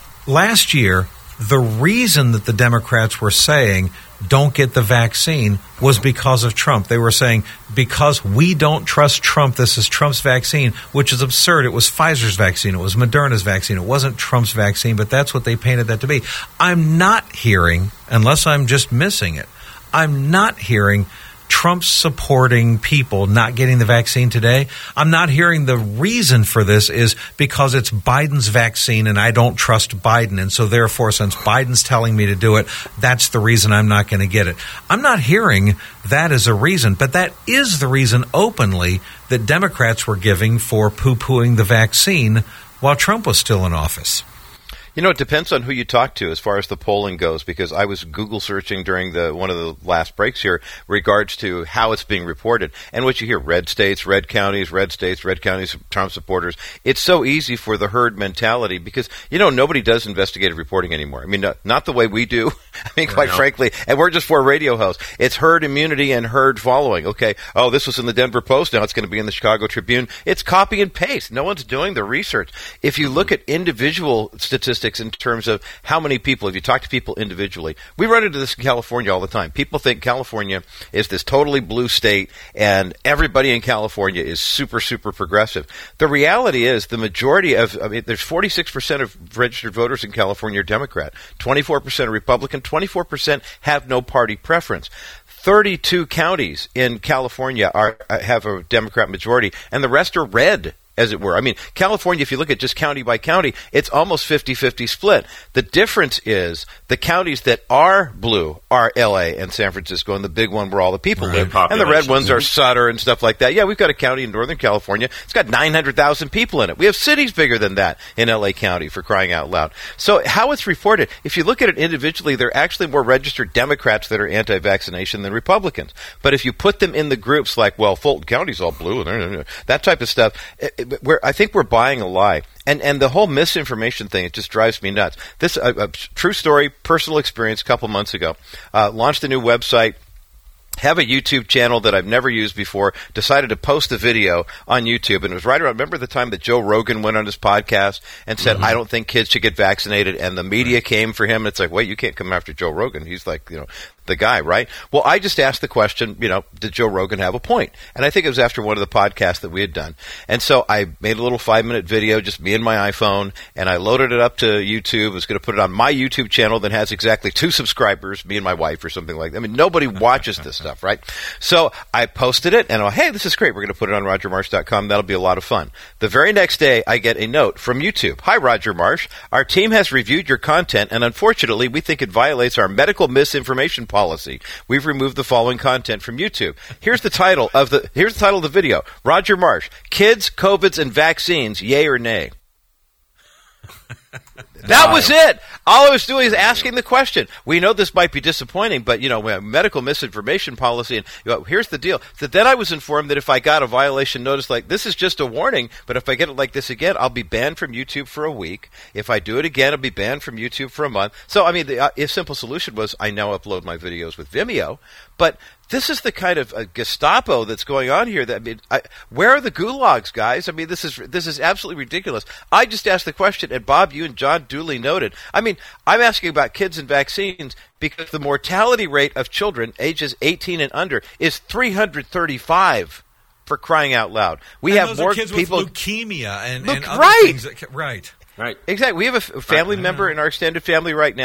last year, the reason that the Democrats were saying don't get the vaccine was because of Trump. They were saying, because we don't trust Trump, this is Trump's vaccine, which is absurd. It was Pfizer's vaccine. It was Moderna's vaccine. It wasn't Trump's vaccine, but that's what they painted that to be. I'm not hearing, unless I'm just missing it, I'm not hearing Trump supporting people not getting the vaccine today. I'm not hearing the reason for this is because it's Biden's vaccine and I don't trust Biden. And so therefore, since Biden's telling me to do it, that's the reason I'm not going to get it. I'm not hearing that as a reason, but that is the reason openly that Democrats were giving for poo-pooing the vaccine while Trump was still in office. You know, it depends on who you talk to as far as the polling goes, because I was Google searching during the one of the last breaks here regards to how it's being reported. And what you hear, red states, red counties, red states, red counties, Trump supporters. It's so easy for the herd mentality because, you know, nobody does investigative reporting anymore. I mean, not, not the way we do. I mean, quite frankly, and we're just four radio hosts. It's herd immunity and herd following. Okay, oh, this was in the Denver Post. Now it's going to be in the Chicago Tribune. It's copy and paste. No one's doing the research. If you look at individual statistics in terms of how many people, if you talk to people individually, we run into this in California all the time. People think California is this totally blue state and everybody in California is super, super progressive. The reality is the majority of, I mean, there's forty-six percent of registered voters in California are Democrat, twenty-four percent are Republican, twenty-four percent have no party preference. thirty-two counties in California are have a Democrat majority, and the rest are red, as it were. I mean, California, if you look at just county by county, it's almost fifty-fifty split. The difference is the counties that are blue are L A and San Francisco, and the big one where all the people live. And the red ones are Sutter and stuff like that. Yeah, we've got a county in Northern California. It's got nine hundred thousand people in it. We have cities bigger than that in L A County, for crying out loud. So how it's reported, if you look at it individually, there are actually more registered Democrats that are anti-vaccination than Republicans. But if you put them in the groups like, well, Fulton County's all blue, and that type of stuff, it, We're, I think we're buying a lie. And and the whole misinformation thing, it just drives me nuts. This, a, a true story, personal experience a couple months ago. Uh, launched a new website. Have a YouTube channel that I've never used before, decided to post a video on YouTube, and it was right around, remember the time that Joe Rogan went on his podcast and said, mm-hmm. I don't think kids should get vaccinated, and the media came for him, and it's like, wait, you can't come after Joe Rogan. He's like, you know, the guy, right? Well, I just asked the question, you know, did Joe Rogan have a point? And I think it was after one of the podcasts that we had done. And so I made a little five-minute video, just me and my iPhone, and I loaded it up to YouTube. I was going to put it on my YouTube channel that has exactly two subscribers, me and my wife or something like that. I mean, nobody watches this stuff, right? So I posted it, and I, hey, this is great. We're going to put it on roger marsh dot com. That'll be a lot of fun. The very next day, I get a note from YouTube. Hi, Roger Marsh. Our team has reviewed your content, and unfortunately, we think it violates our medical misinformation policy. Policy. We've removed the following content from YouTube. Here's the title of the here's the title of the video. Roger Marsh, Kids, COVIDs, and Vaccines, yay or nay? That was it. All I was doing is asking the question. We know this might be disappointing, but, you know, we have medical misinformation policy, and you know, here's the deal. So then I was informed that if I got a violation notice like this is just a warning, but if I get it like this again, I'll be banned from YouTube for a week. If I do it again, I'll be banned from YouTube for a month. So, I mean, the uh, simple solution was I now upload my videos with Vimeo, but this is the kind of uh, Gestapo that's going on here. That I mean, I, where are the gulags, guys? I mean, this is this is absolutely ridiculous. I just asked the question, and Bob, you and John duly noted. I mean, I'm asking about kids and vaccines because the mortality rate of children ages eighteen and under is three hundred thirty-five. For crying out loud, we and have those more are kids people with leukemia and, Look, and other right. things that, right. Right. Exactly. We have a f- family right. member in our extended family right now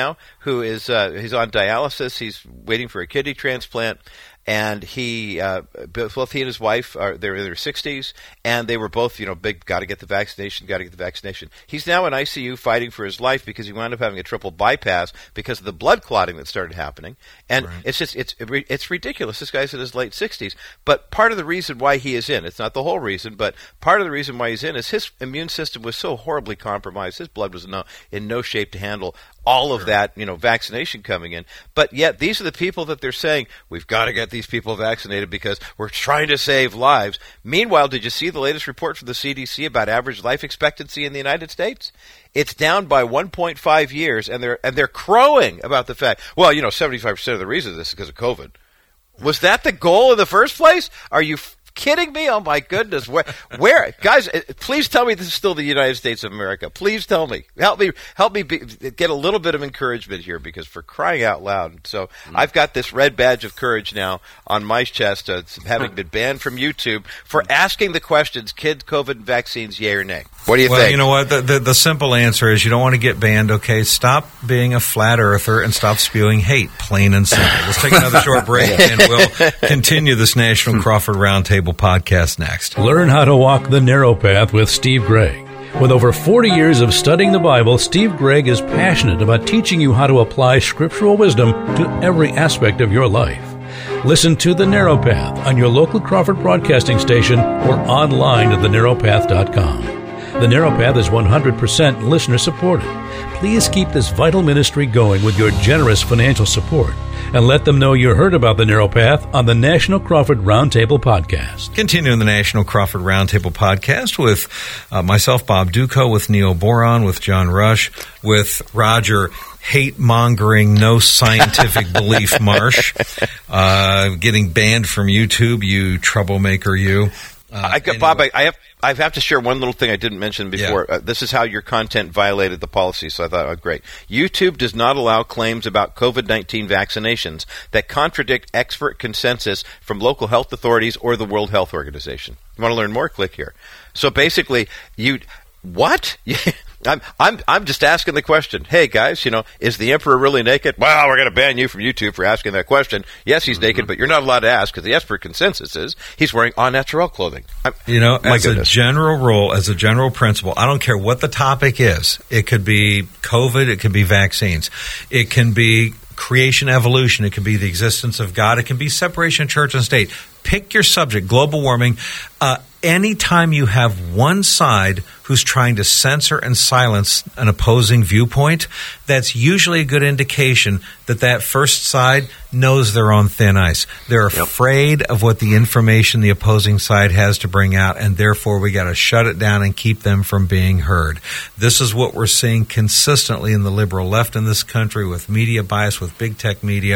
who is uh, he's on dialysis. He's waiting for a kidney transplant. And he, uh, both he and his wife are they're in their sixties, and they were both, you know, big. Got to get the vaccination. Got to get the vaccination. He's now in I C U fighting for his life because he wound up having a triple bypass because of the blood clotting that started happening. And right. it's just it's it's ridiculous. This guy's in his late sixties. But part of the reason why he is in, it's not the whole reason, but part of the reason why he's in is his immune system was so horribly compromised. His blood was no, in no shape to handle all of sure. that, you know, vaccination coming in. But yet these are the people that they're saying, we've got to get these people vaccinated because we're trying to save lives. Meanwhile, did you see the latest report from the C D C about average life expectancy in the United States? It's down by one point five years, and they're and they're crowing about the fact, well, you know, seventy-five percent of the reason this is because of COVID. Was that the goal in the first place? Are you f- kidding me? Oh, my goodness. Where, where, guys, please tell me this is still the United States of America. Please tell me. Help me, help me be, get a little bit of encouragement here, because for crying out loud. So mm-hmm. I've got this red badge of courage now on my chest, uh, having been banned from YouTube for asking the questions, kid COVID vaccines, yay or nay? What do you well, think? You know what? The, the, the simple answer is you don't want to get banned, okay? Stop being a flat earther and stop spewing hate, plain and simple. Let's take another short break, and we'll continue this National Crawford Roundtable podcast next. Learn how to walk the narrow path with Steve Gregg. With over forty years of studying the Bible, Steve Gregg is passionate about teaching you how to apply scriptural wisdom to every aspect of your life. Listen to The Narrow Path on your local Crawford broadcasting station or online at the narrow path dot com. The Narrow Path is one hundred percent listener supported. Please keep this vital ministry going with your generous financial support, and let them know you heard about The Narrow Path on the National Crawford Roundtable podcast. Continuing the National Crawford Roundtable podcast with uh, myself, Bob Duco, with Neil Boron, with John Rush, with Roger hate-mongering, no scientific belief Marsh, uh, getting banned from YouTube, you troublemaker, you. Uh, I got, anyway. Bob, I, I have I have to share one little thing I didn't mention before. Yeah. Uh, this is how your content violated the policy, so I thought, oh, great. YouTube does not allow claims about COVID nineteen vaccinations that contradict expert consensus from local health authorities or the World Health Organization. You want to learn more? Click here. So basically, you what? I'm I'm I'm just asking the question. Hey guys, you know, is the emperor really naked? Well, we're going to ban you from YouTube for asking that question. Yes, he's mm-hmm. naked, but you're not allowed to ask because the expert consensus is he's wearing au naturel clothing. I'm, you know, as goodness. a general rule, as a general principle, I don't care what the topic is. It could be COVID, it could be vaccines, it can be creation, evolution, it could be the existence of God, it can be separation of church and state. Pick your subject, global warming. Uh, anytime you have one side who's trying to censor and silence an opposing viewpoint, that's usually a good indication that that first side knows they're on thin ice. They're yep. afraid of what the information the opposing side has to bring out, and therefore we got to shut it down and keep them from being heard. This is what we're seeing consistently in the liberal left in this country, with media bias, with big tech media.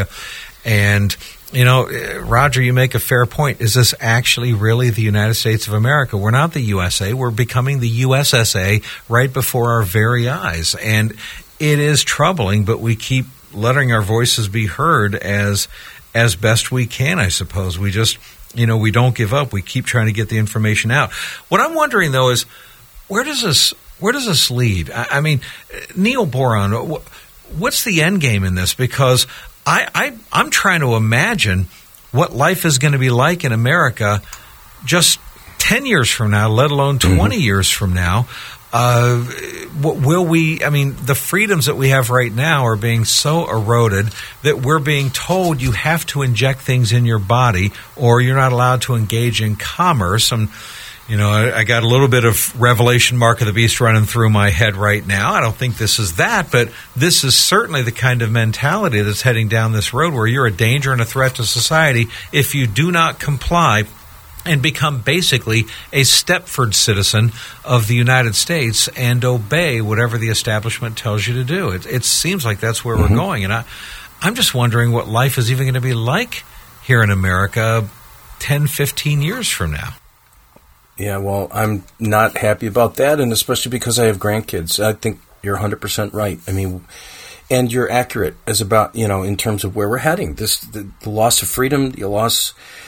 And you know, Roger, you make a fair point. Is this actually really the United States of America? We're not the U S A. We're becoming the U S S A right before our very eyes. And it is troubling, but we keep letting our voices be heard as as best we can, I suppose. We just, you know, we don't give up. We keep trying to get the information out. What I'm wondering, though, is where does this where does this lead? I, I mean, Neil Boron, what's the end game in this? Because I, I, I'm trying to imagine what life is going to be like in America just ten years from now, let alone twenty mm-hmm. years from now. Uh, will we, I mean, the freedoms that we have right now are being so eroded that we're being told you have to inject things in your body or you're not allowed to engage in commerce. And You know, I, I got a little bit of Revelation Mark of the Beast running through my head right now. I don't think this is that, but this is certainly the kind of mentality that's heading down this road where you're a danger and a threat to society if you do not comply and become basically a Stepford citizen of the United States and obey whatever the establishment tells you to do. It, it seems like that's where mm-hmm. we're going. And I, I'm just wondering what life is even going to be like here in America ten, fifteen years from now. Yeah, well, I'm not happy about that, and especially because I have grandkids. I think you're one hundred percent right. I mean, and you're accurate as about, you know, in terms of where we're heading. This the, the loss of freedom, the loss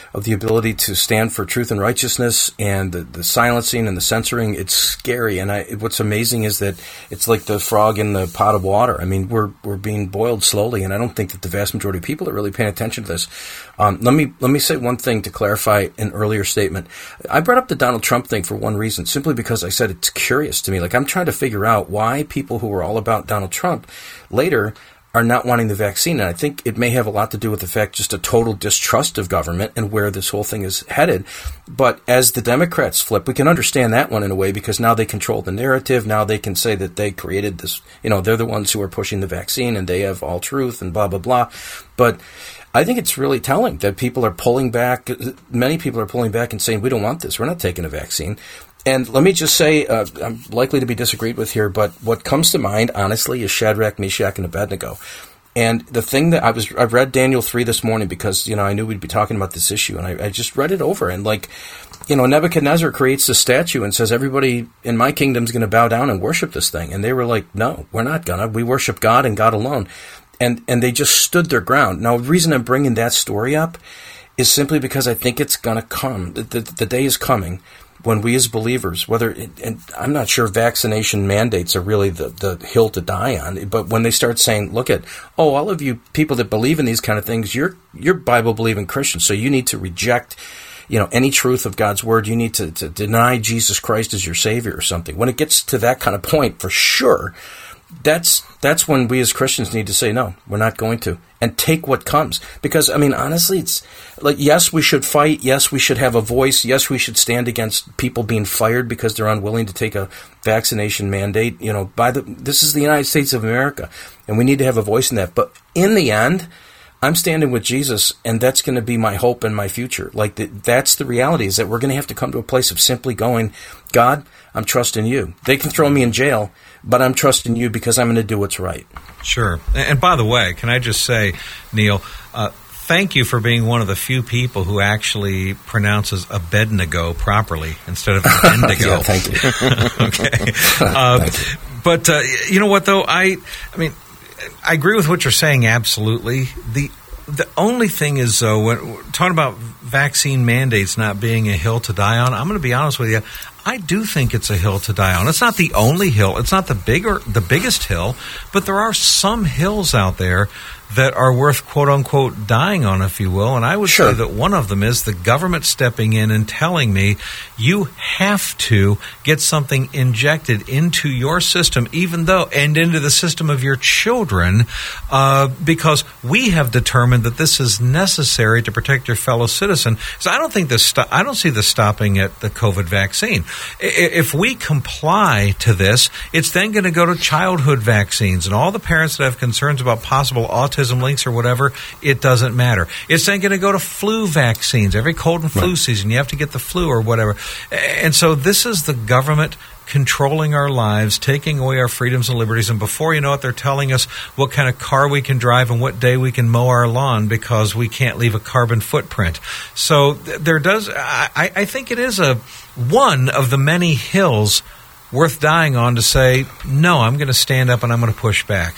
of the ability to stand for truth and righteousness, and the, the silencing and the censoring. It's scary. And I, what's amazing is that it's like the frog in the pot of water. I mean, we're we're being boiled slowly, and I don't think that the vast majority of people are really paying attention to this. Um, let me let me say one thing to clarify an earlier statement. I brought up the Donald Trump thing for one reason, simply because I said it's curious to me. Like, I'm trying to figure out why people who were all about Donald Trump later are not wanting the vaccine. And I think it may have a lot to do with the fact just a total distrust of government and where this whole thing is headed. But as the Democrats flip, we can understand that one in a way, because now they control the narrative. Now they can say that they created this, you know, they're the ones who are pushing the vaccine and they have all truth and blah, blah, blah. But I think it's really telling that people are pulling back. Many people are pulling back and saying, we don't want this. We're not taking a vaccine. And let me just say, uh, I'm likely to be disagreed with here, but what comes to mind, honestly, is Shadrach, Meshach, and Abednego. And the thing that I was, I read Daniel three this morning because, you know, I knew we'd be talking about this issue, and I, I just read it over. And like, you know, Nebuchadnezzar creates this statue and says, everybody in my kingdom is going to bow down and worship this thing. And they were like, no, we're not going to. We worship God and God alone. And and they just stood their ground. Now, the reason I'm bringing that story up is simply because I think it's going to come. The, the, the day is coming when we as believers, whether, and I'm not sure vaccination mandates are really the, the hill to die on, but when they start saying, look at, oh, all of you people that believe in these kind of things, you're you're Bible-believing Christians, so you need to reject, you know, any truth of God's word. You need to, to deny Jesus Christ as your Savior or something. When it gets to that kind of point, for sure, that's that's when we as Christians need to say, no, we're not going to, and take what comes. Because, I mean, honestly, it's like, yes, we should fight. Yes, we should have a voice. Yes, we should stand against people being fired because they're unwilling to take a vaccination mandate. You know, by the this is the United States of America, and we need to have a voice in that. But in the end, I'm standing with Jesus, and that's going to be my hope and my future. Like, the, that's the reality, is that we're going to have to come to a place of simply going, God, I'm trusting you. They can throw me in jail, but I'm trusting you because I'm going to do what's right. Sure. And by the way, can I just say, Neil, uh, thank you for being one of the few people who actually pronounces Abednego properly instead of Bendigo. Yeah, thank you. Okay. Uh, thank you. But uh, you know what, though? I, I mean, I agree with what you're saying, absolutely. The the only thing is, though, when talking about vaccine mandates not being a hill to die on, I'm going to be honest with you, I do think it's a hill to die on. It's not the only hill. It's not the bigger, the biggest hill, but there are some hills out there that are worth, quote-unquote, dying on, if you will. And I would sure. say that one of them is the government stepping in and telling me you have to get something injected into your system, even though, and into the system of your children, uh, because we have determined that this is necessary to protect your fellow citizen. So I don't think this, sto- I don't see this stopping at the COVID vaccine. If we comply to this, it's then going to go to childhood vaccines, and all the parents that have concerns about possible autism links or whatever, it doesn't matter. It's then going to go to flu vaccines. Every cold and flu right. season, you have to get the flu or whatever. And so this is the government controlling our lives, taking away our freedoms and liberties, and before you know it, they're telling us what kind of car we can drive and what day we can mow our lawn because we can't leave a carbon footprint. So there does, I, I think it is a one of the many hills worth dying on to say, no, I'm going to stand up and I'm going to push back.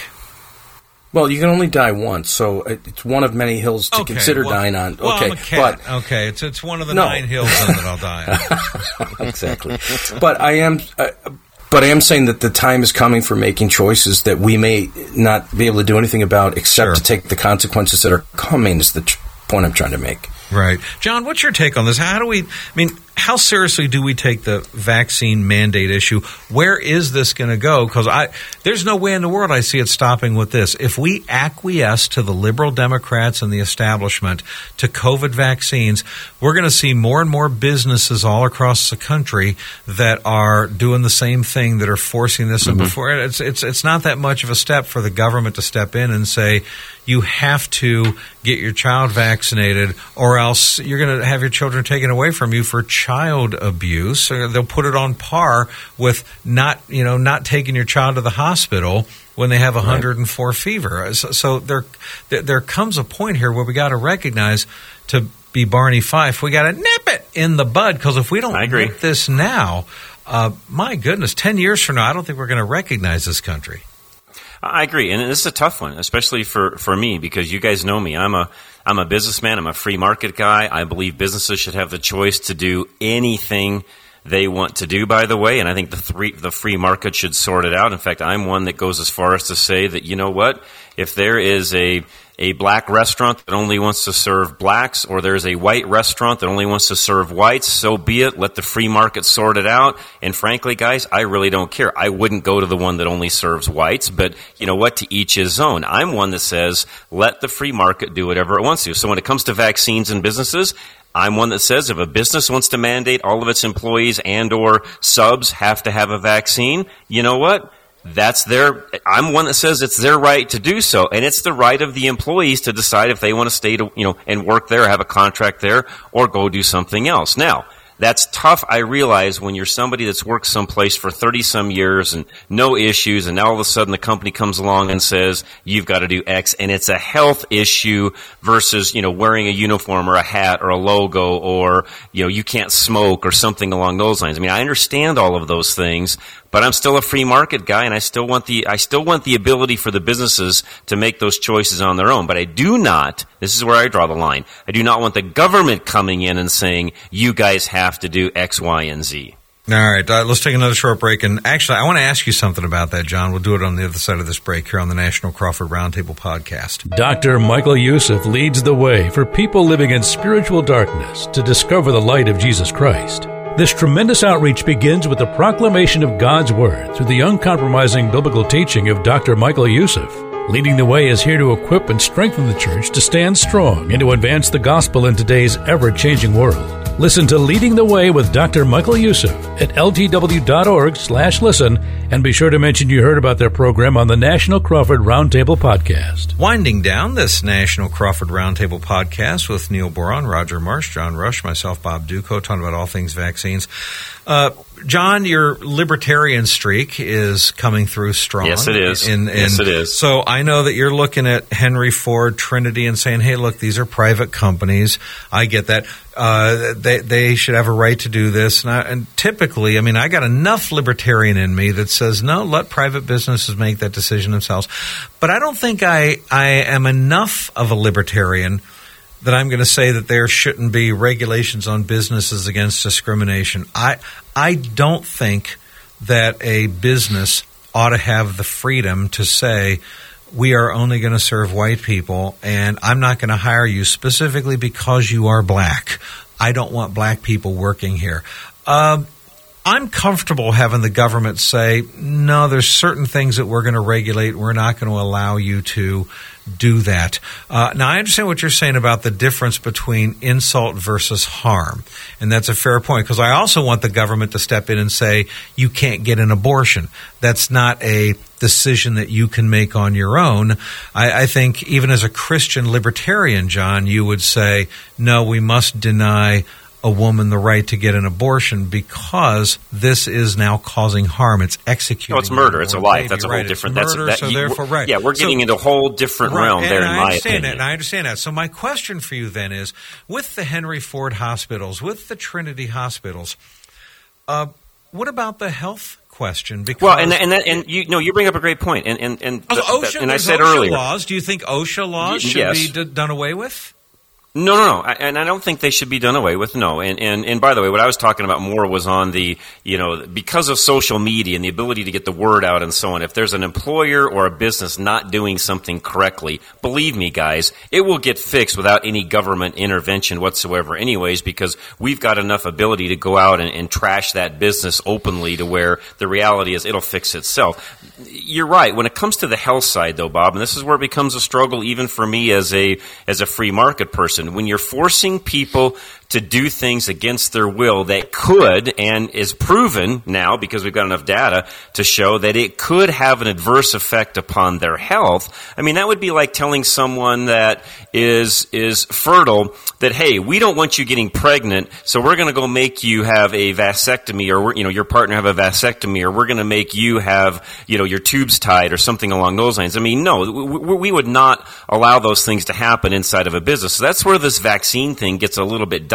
Well, you can only die once, so it's one of many hills to okay, consider well, dying on. Well, okay, I'm a cat. but okay, it's it's one of the no. nine hills that I'll die on. Exactly. But I am, uh, but I am saying that the time is coming for making choices that we may not be able to do anything about, except sure. to take the consequences that are coming. Is the tr- point I'm trying to make. Right, John. What's your take on this? How do we? I mean, how seriously do we take the vaccine mandate issue? Where is this going to go? Because I, there's no way in the world I see it stopping with this. If we acquiesce to the liberal Democrats and the establishment to COVID vaccines, we're going to see more and more businesses all across the country that are doing the same thing, that are forcing this. Mm-hmm. And before it's it's it's not that much of a step for the government to step in and say, you have to get your child vaccinated, or else you're going to have your children taken away from you for child abuse. Or they'll put it on par with not, you know, not taking your child to the hospital when they have one hundred four right. fever. So, so there, there comes a point here where we got to recognize, to be Barney Fife, we got to nip it in the bud, because if we don't nip this now, uh, my goodness, ten years from now, I don't think we're going to recognize this country. I agree, and this is a tough one, especially for, for me, because you guys know me. I'm a I'm a businessman. I'm a free market guy. I believe businesses should have the choice to do anything they want to do, by the way, and I think the three, the free market should sort it out. In fact, I'm one that goes as far as to say that, you know what, if there is a a black restaurant that only wants to serve blacks, or there's a white restaurant that only wants to serve whites, so be it. Let the free market sort it out. And frankly, guys, I really don't care. I wouldn't go to the one that only serves whites, but you know what? To each his own. I'm one that says, let the free market do whatever it wants to. So when it comes to vaccines and businesses, I'm one that says if a business wants to mandate all of its employees and or subs have to have a vaccine, you know what? That's their, I'm one that says it's their right to do so. And it's the right of the employees to decide if they want to stay to, you know, and work there, have a contract there, or go do something else. Now, that's tough, I realize, when you're somebody that's worked someplace for thirty-some years and no issues, and now all of a sudden the company comes along and says, you've got to do X, and it's a health issue versus, you know, wearing a uniform or a hat or a logo, or, you know, you can't smoke or something along those lines. I mean, I understand all of those things, but I'm still a free market guy, and I still want the I still want the ability for the businesses to make those choices on their own. But I do not, this is where I draw the line, I do not want the government coming in and saying, you guys have to do X, Y, and Z. All right, uh, let's take another short break. And actually, I want to ask you something about that, John. We'll do it on the other side of this break here on the National Crawford Roundtable Podcast. Doctor Michael Youssef leads the way for people living in spiritual darkness to discover the light of Jesus Christ. This tremendous outreach begins with the proclamation of God's Word through the uncompromising biblical teaching of Doctor Michael Youssef. Leading the Way is here to equip and strengthen the church to stand strong and to advance the gospel in today's ever-changing world. Listen to Leading the Way with Doctor Michael Youssef at L T W dot org slash listen, and be sure to mention you heard about their program on the National Crawford Roundtable Podcast. Winding down this National Crawford Roundtable Podcast with Neil Boron, Roger Marsh, John Rush, myself, Bob Duco, talking about all things vaccines. Uh, John, your libertarian streak is coming through strong. Yes, it is. In, in, yes, it is. So I know that you're looking at Henry Ford, Trinity, and saying, hey, look, these are private companies. I get that. Uh, they they should have a right to do this. And, I, and typically, I mean, I got enough libertarian in me that says, no, let private businesses make that decision themselves. But I don't think I, I am enough of a libertarian that I'm going to say that there shouldn't be regulations on businesses against discrimination. I I don't think that a business ought to have the freedom to say, we are only going to serve white people, and I'm not going to hire you specifically because you are black. I don't want black people working here. Um, I'm comfortable having the government say, no, there's certain things that we're going to regulate. We're not going to allow you to do that. Uh, now, I understand what you're saying about the difference between insult versus harm, and that's a fair point, because I also want the government to step in and say, you can't get an abortion. That's not a decision that you can make on your own. I, I think even as a Christian libertarian, John, you would say, no, we must deny a woman the right to get an abortion because this is now causing harm. It's executing. No, it's murder. It's a life. Baby. That's a whole right. different. It's murder, that's that, so you, therefore, right. Yeah, we're getting so, into a whole different right. realm and there. I In my understand opinion, that, and I understand that. So my question for you then is, with the Henry Ford hospitals, with the Trinity hospitals, uh, what about the health question? Because well, and and that, and you know, you bring up a great point, and and and, oh, the, OSHA, and I said OSHA earlier, laws. Do you think OSHA laws should yes. be d- done away with? No, no, no, I, and I don't think they should be done away with. No, and, and and by the way, what I was talking about more was on the, you know, because of social media and the ability to get the word out and so on. If there's an employer or a business not doing something correctly, believe me, guys, it will get fixed without any government intervention whatsoever. Anyways, because we've got enough ability to go out and, and trash that business openly to where the reality is it'll fix itself. You're right. When it comes to the health side, though, Bob, and this is where it becomes a struggle even for me as a as a free market person. When you're forcing people to do things against their will that could, and is proven now because we've got enough data to show that it could have an adverse effect upon their health. I mean, that would be like telling someone that is is fertile that, hey, we don't want you getting pregnant, so we're going to go make you have a vasectomy, or we're, you know, your partner have a vasectomy, or we're going to make you have, you know, your tubes tied or something along those lines. I mean, no, we, we would not allow those things to happen inside of a business. So that's where this vaccine thing gets a little bit dicey.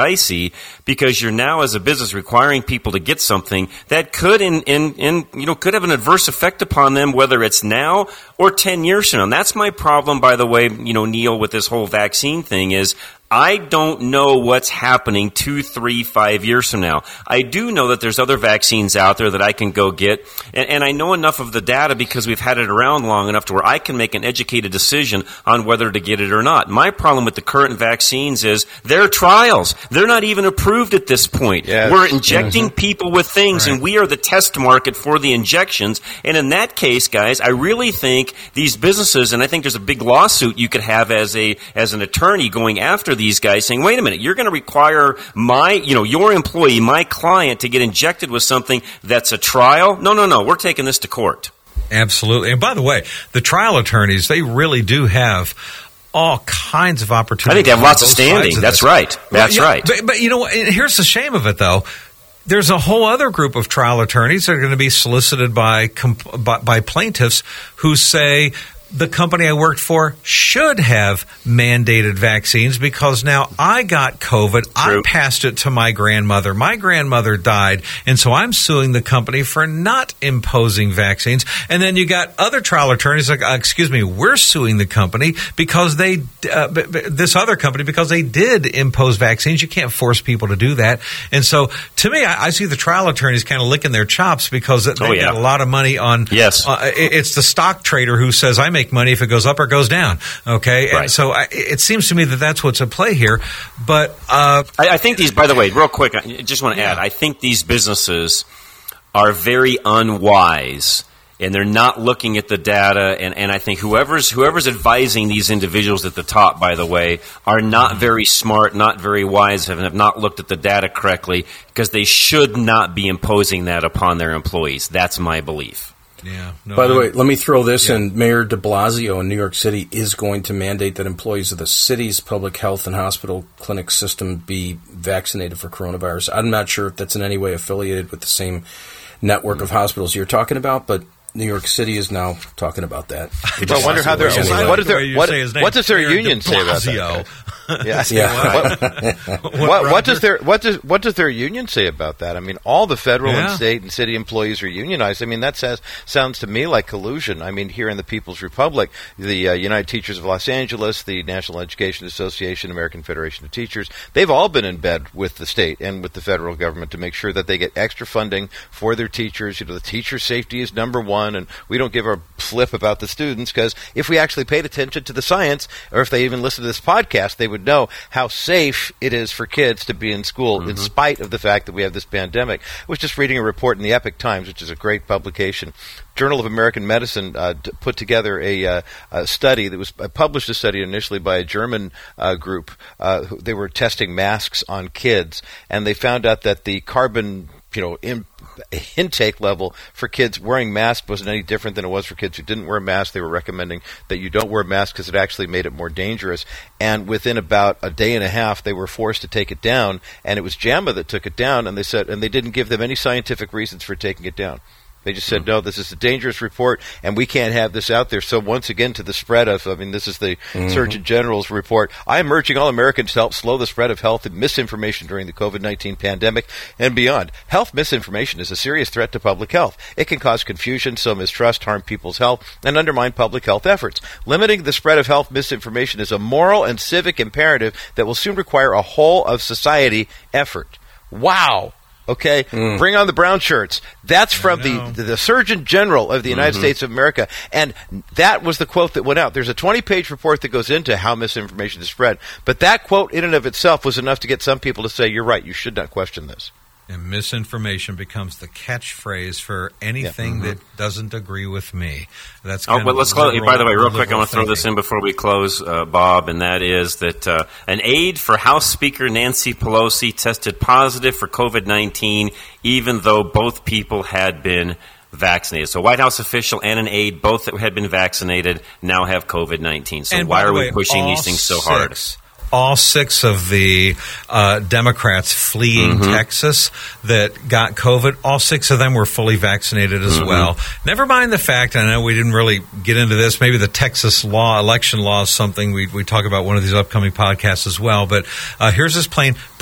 dicey because you're now as a business requiring people to get something that could in, in, in you know could have an adverse effect upon them, whether it's now or ten years from now. And that's my problem, by the way, you know, Neil, with this whole vaccine thing is I don't know what's happening two, three, five years from now. I do know that there's other vaccines out there that I can go get, and, and I know enough of the data because we've had it around long enough to where I can make an educated decision on whether to get it or not. My problem with the current vaccines is they're trials. They're not even approved at this point. Yes. We're injecting mm-hmm. people with things, right. and we are the test market for the injections. And in that case, guys, I really think these businesses, and I think there's a big lawsuit you could have as a as an attorney going after these guys saying, wait a minute, you're going to require my, you know, your employee, my client to get injected with something that's a trial? No, no, no. We're taking this to court. Absolutely. And by the way, the trial attorneys, they really do have all kinds of opportunities. I think they have lots of standing. Of that's this. right. That's well, yeah, right. But, but you know what? Here's the shame of it, though. There's a whole other group of trial attorneys that are going to be solicited by, by, by plaintiffs who say, the company I worked for should have mandated vaccines because now I got COVID. True. I passed it to my grandmother. My grandmother died. And so I'm suing the company for not imposing vaccines. And then you got other trial attorneys like, uh, excuse me, we're suing the company because they, uh, b- b- this other company, because they did impose vaccines. You can't force people to do that. And so to me, I, I see the trial attorneys kind of licking their chops because they oh, yeah. get a lot of money on. Yes. Uh, it, it's the stock trader who says, I make money if it goes up or goes down. Okay. Right. And so I, it seems to me that that's what's at play here. But uh, I, I think these, by the way, real quick, I just want to yeah. add, I think these businesses are very unwise and they're not looking at the data. And, and I think whoever's whoever's advising these individuals at the top, by the way, are not very smart, not very wise, have, have not looked at the data correctly because they should not be imposing that upon their employees. That's my belief. Yeah. No, By the I'm, way, let me throw this yeah. in. Mayor de Blasio in New York City is going to mandate that employees of the city's public health and hospital clinic system be vaccinated for coronavirus. I'm not sure if that's in any way affiliated with the same network of hospitals you're talking about, but New York City is now talking about that. Well, I wonder how they're. Anyway. What, is their, what, what does their Mayor union de say about Blasio. that? Yeah. yeah. What, what, what does their what does what does their union say about that? I mean, all the federal yeah. and state and city employees are unionized. I mean, that says sounds to me like collusion. I mean, here in the People's Republic, the uh, United Teachers of Los Angeles, the National Education Association, American Federation of Teachers, they've all been in bed with the state and with the federal government to make sure that they get extra funding for their teachers. You know, the teacher safety is number one, and we don't give a flip about the students because if we actually paid attention to the science, or if they even listened to this podcast, they would know how safe it is for kids to be in school mm-hmm. in spite of the fact that we have this pandemic. I was just reading a report in the Epic Times, which is a great publication. Journal of American Medicine uh, d- put together a, uh, a study that was uh, published a study initially by a German uh, group. Uh, who, they were testing masks on kids, and they found out that the carbon, you know, in, intake level for kids wearing masks wasn't any different than it was for kids who didn't wear masks. They were recommending that you don't wear masks because it actually made it more dangerous. And within about a day and a half, they were forced to take it down. And it was JAMA that took it down. And they said, and they didn't give them any scientific reasons for taking it down. They just said, no, this is a dangerous report, and we can't have this out there. So once again, to the spread of, I mean, this is the mm-hmm. Surgeon General's report. I am urging all Americans to help slow the spread of health and misinformation during the COVID nineteen pandemic and beyond. Health misinformation is a serious threat to public health. It can cause confusion, sow mistrust, harm people's health, and undermine public health efforts. Limiting the spread of health misinformation is a moral and civic imperative that will soon require a whole of society effort. Wow. Okay, mm. Bring on the brown shirts. That's from the, the Surgeon General of the United mm-hmm. States of America. And that was the quote that went out. There's a twenty-page report that goes into how misinformation is spread. But that quote in and of itself was enough to get some people to say, you're right, you should not question this. And misinformation becomes the catchphrase for anything yeah. mm-hmm. that doesn't agree with me. That's kind oh, but of let's close. By the way, real quick, I want to throw thinking. this in before we close, uh, Bob, and that is that uh, an aide for House Speaker Nancy Pelosi tested positive for COVID nineteen, even though both people had been vaccinated. So, a White House official and an aide, both that had been vaccinated, now have COVID nineteen. So, and why are way, we pushing these things so six, hard? All six of the uh, Democrats fleeing mm-hmm. Texas that got COVID, all six of them were fully vaccinated as mm-hmm. well. Never mind the fact, I know we didn't really get into this, maybe the Texas law, election law is something we we talk about one of these upcoming podcasts as well, but uh, here's this plane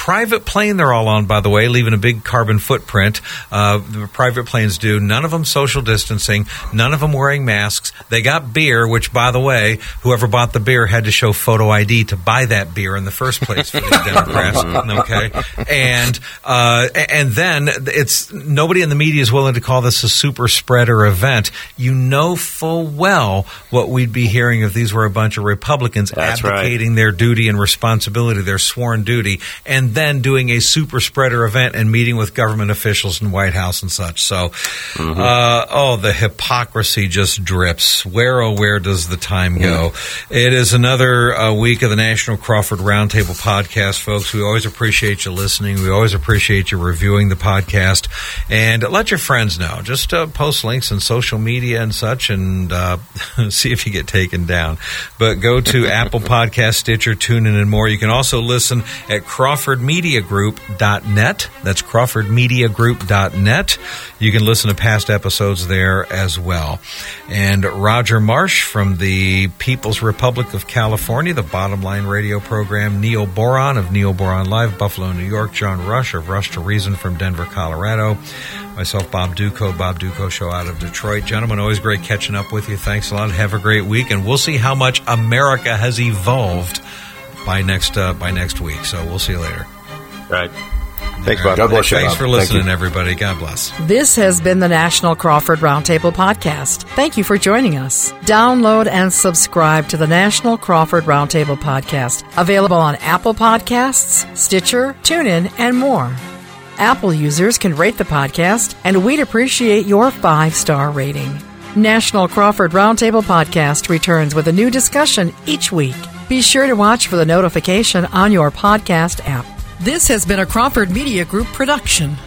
private plane they're all on, by the way, leaving a big carbon footprint. Uh, the private planes do. None of them social distancing. None of them wearing masks. They got beer, which, by the way, whoever bought the beer had to show photo I D to buy that beer in the first place for the Democrats. Okay, and uh, and then it's nobody in the media is willing to call this a super spreader event. You know full well what we'd be hearing if these were a bunch of Republicans That's abdicating right. their duty and responsibility, their sworn duty, and then doing a super spreader event and meeting with government officials in the White House and such. So, mm-hmm. uh, oh, the hypocrisy just drips. Where, oh, where does the time go? Mm. It is another uh, week of the National Crawford Roundtable podcast, folks. We always appreciate you listening. We always appreciate you reviewing the podcast. And let your friends know. Just uh, post links on social media and such, and uh, see if you get taken down. But go to Apple Podcast, Stitcher, TuneIn, and more. You can also listen at crawford media group dot net. That's crawford media group dot net. You can listen to past episodes there as well. And Roger Marsh from the People's Republic of California, the Bottom Line radio program. Neil Boron of Neil Boron Live, Buffalo, New York. John Rush of Rush to Reason from Denver, Colorado. Myself, Bob Duco, Bob Duco Show out of Detroit. Gentlemen, always great catching up with you. Thanks a lot. Have a great week, and we'll see how much America has evolved by next uh, by next week. So we'll see you later. Right. Thanks, Bob. God bless you, Thanks Bob. for listening, Thank you. everybody. God bless. This has been the National Crawford Roundtable Podcast. Thank you for joining us. Download and subscribe to the National Crawford Roundtable Podcast, available on Apple Podcasts, Stitcher, TuneIn, and more. Apple users can rate the podcast, and we'd appreciate your five-star rating. National Crawford Roundtable Podcast returns with a new discussion each week. Be sure to watch for the notification on your podcast app. This has been a Crawford Media Group production.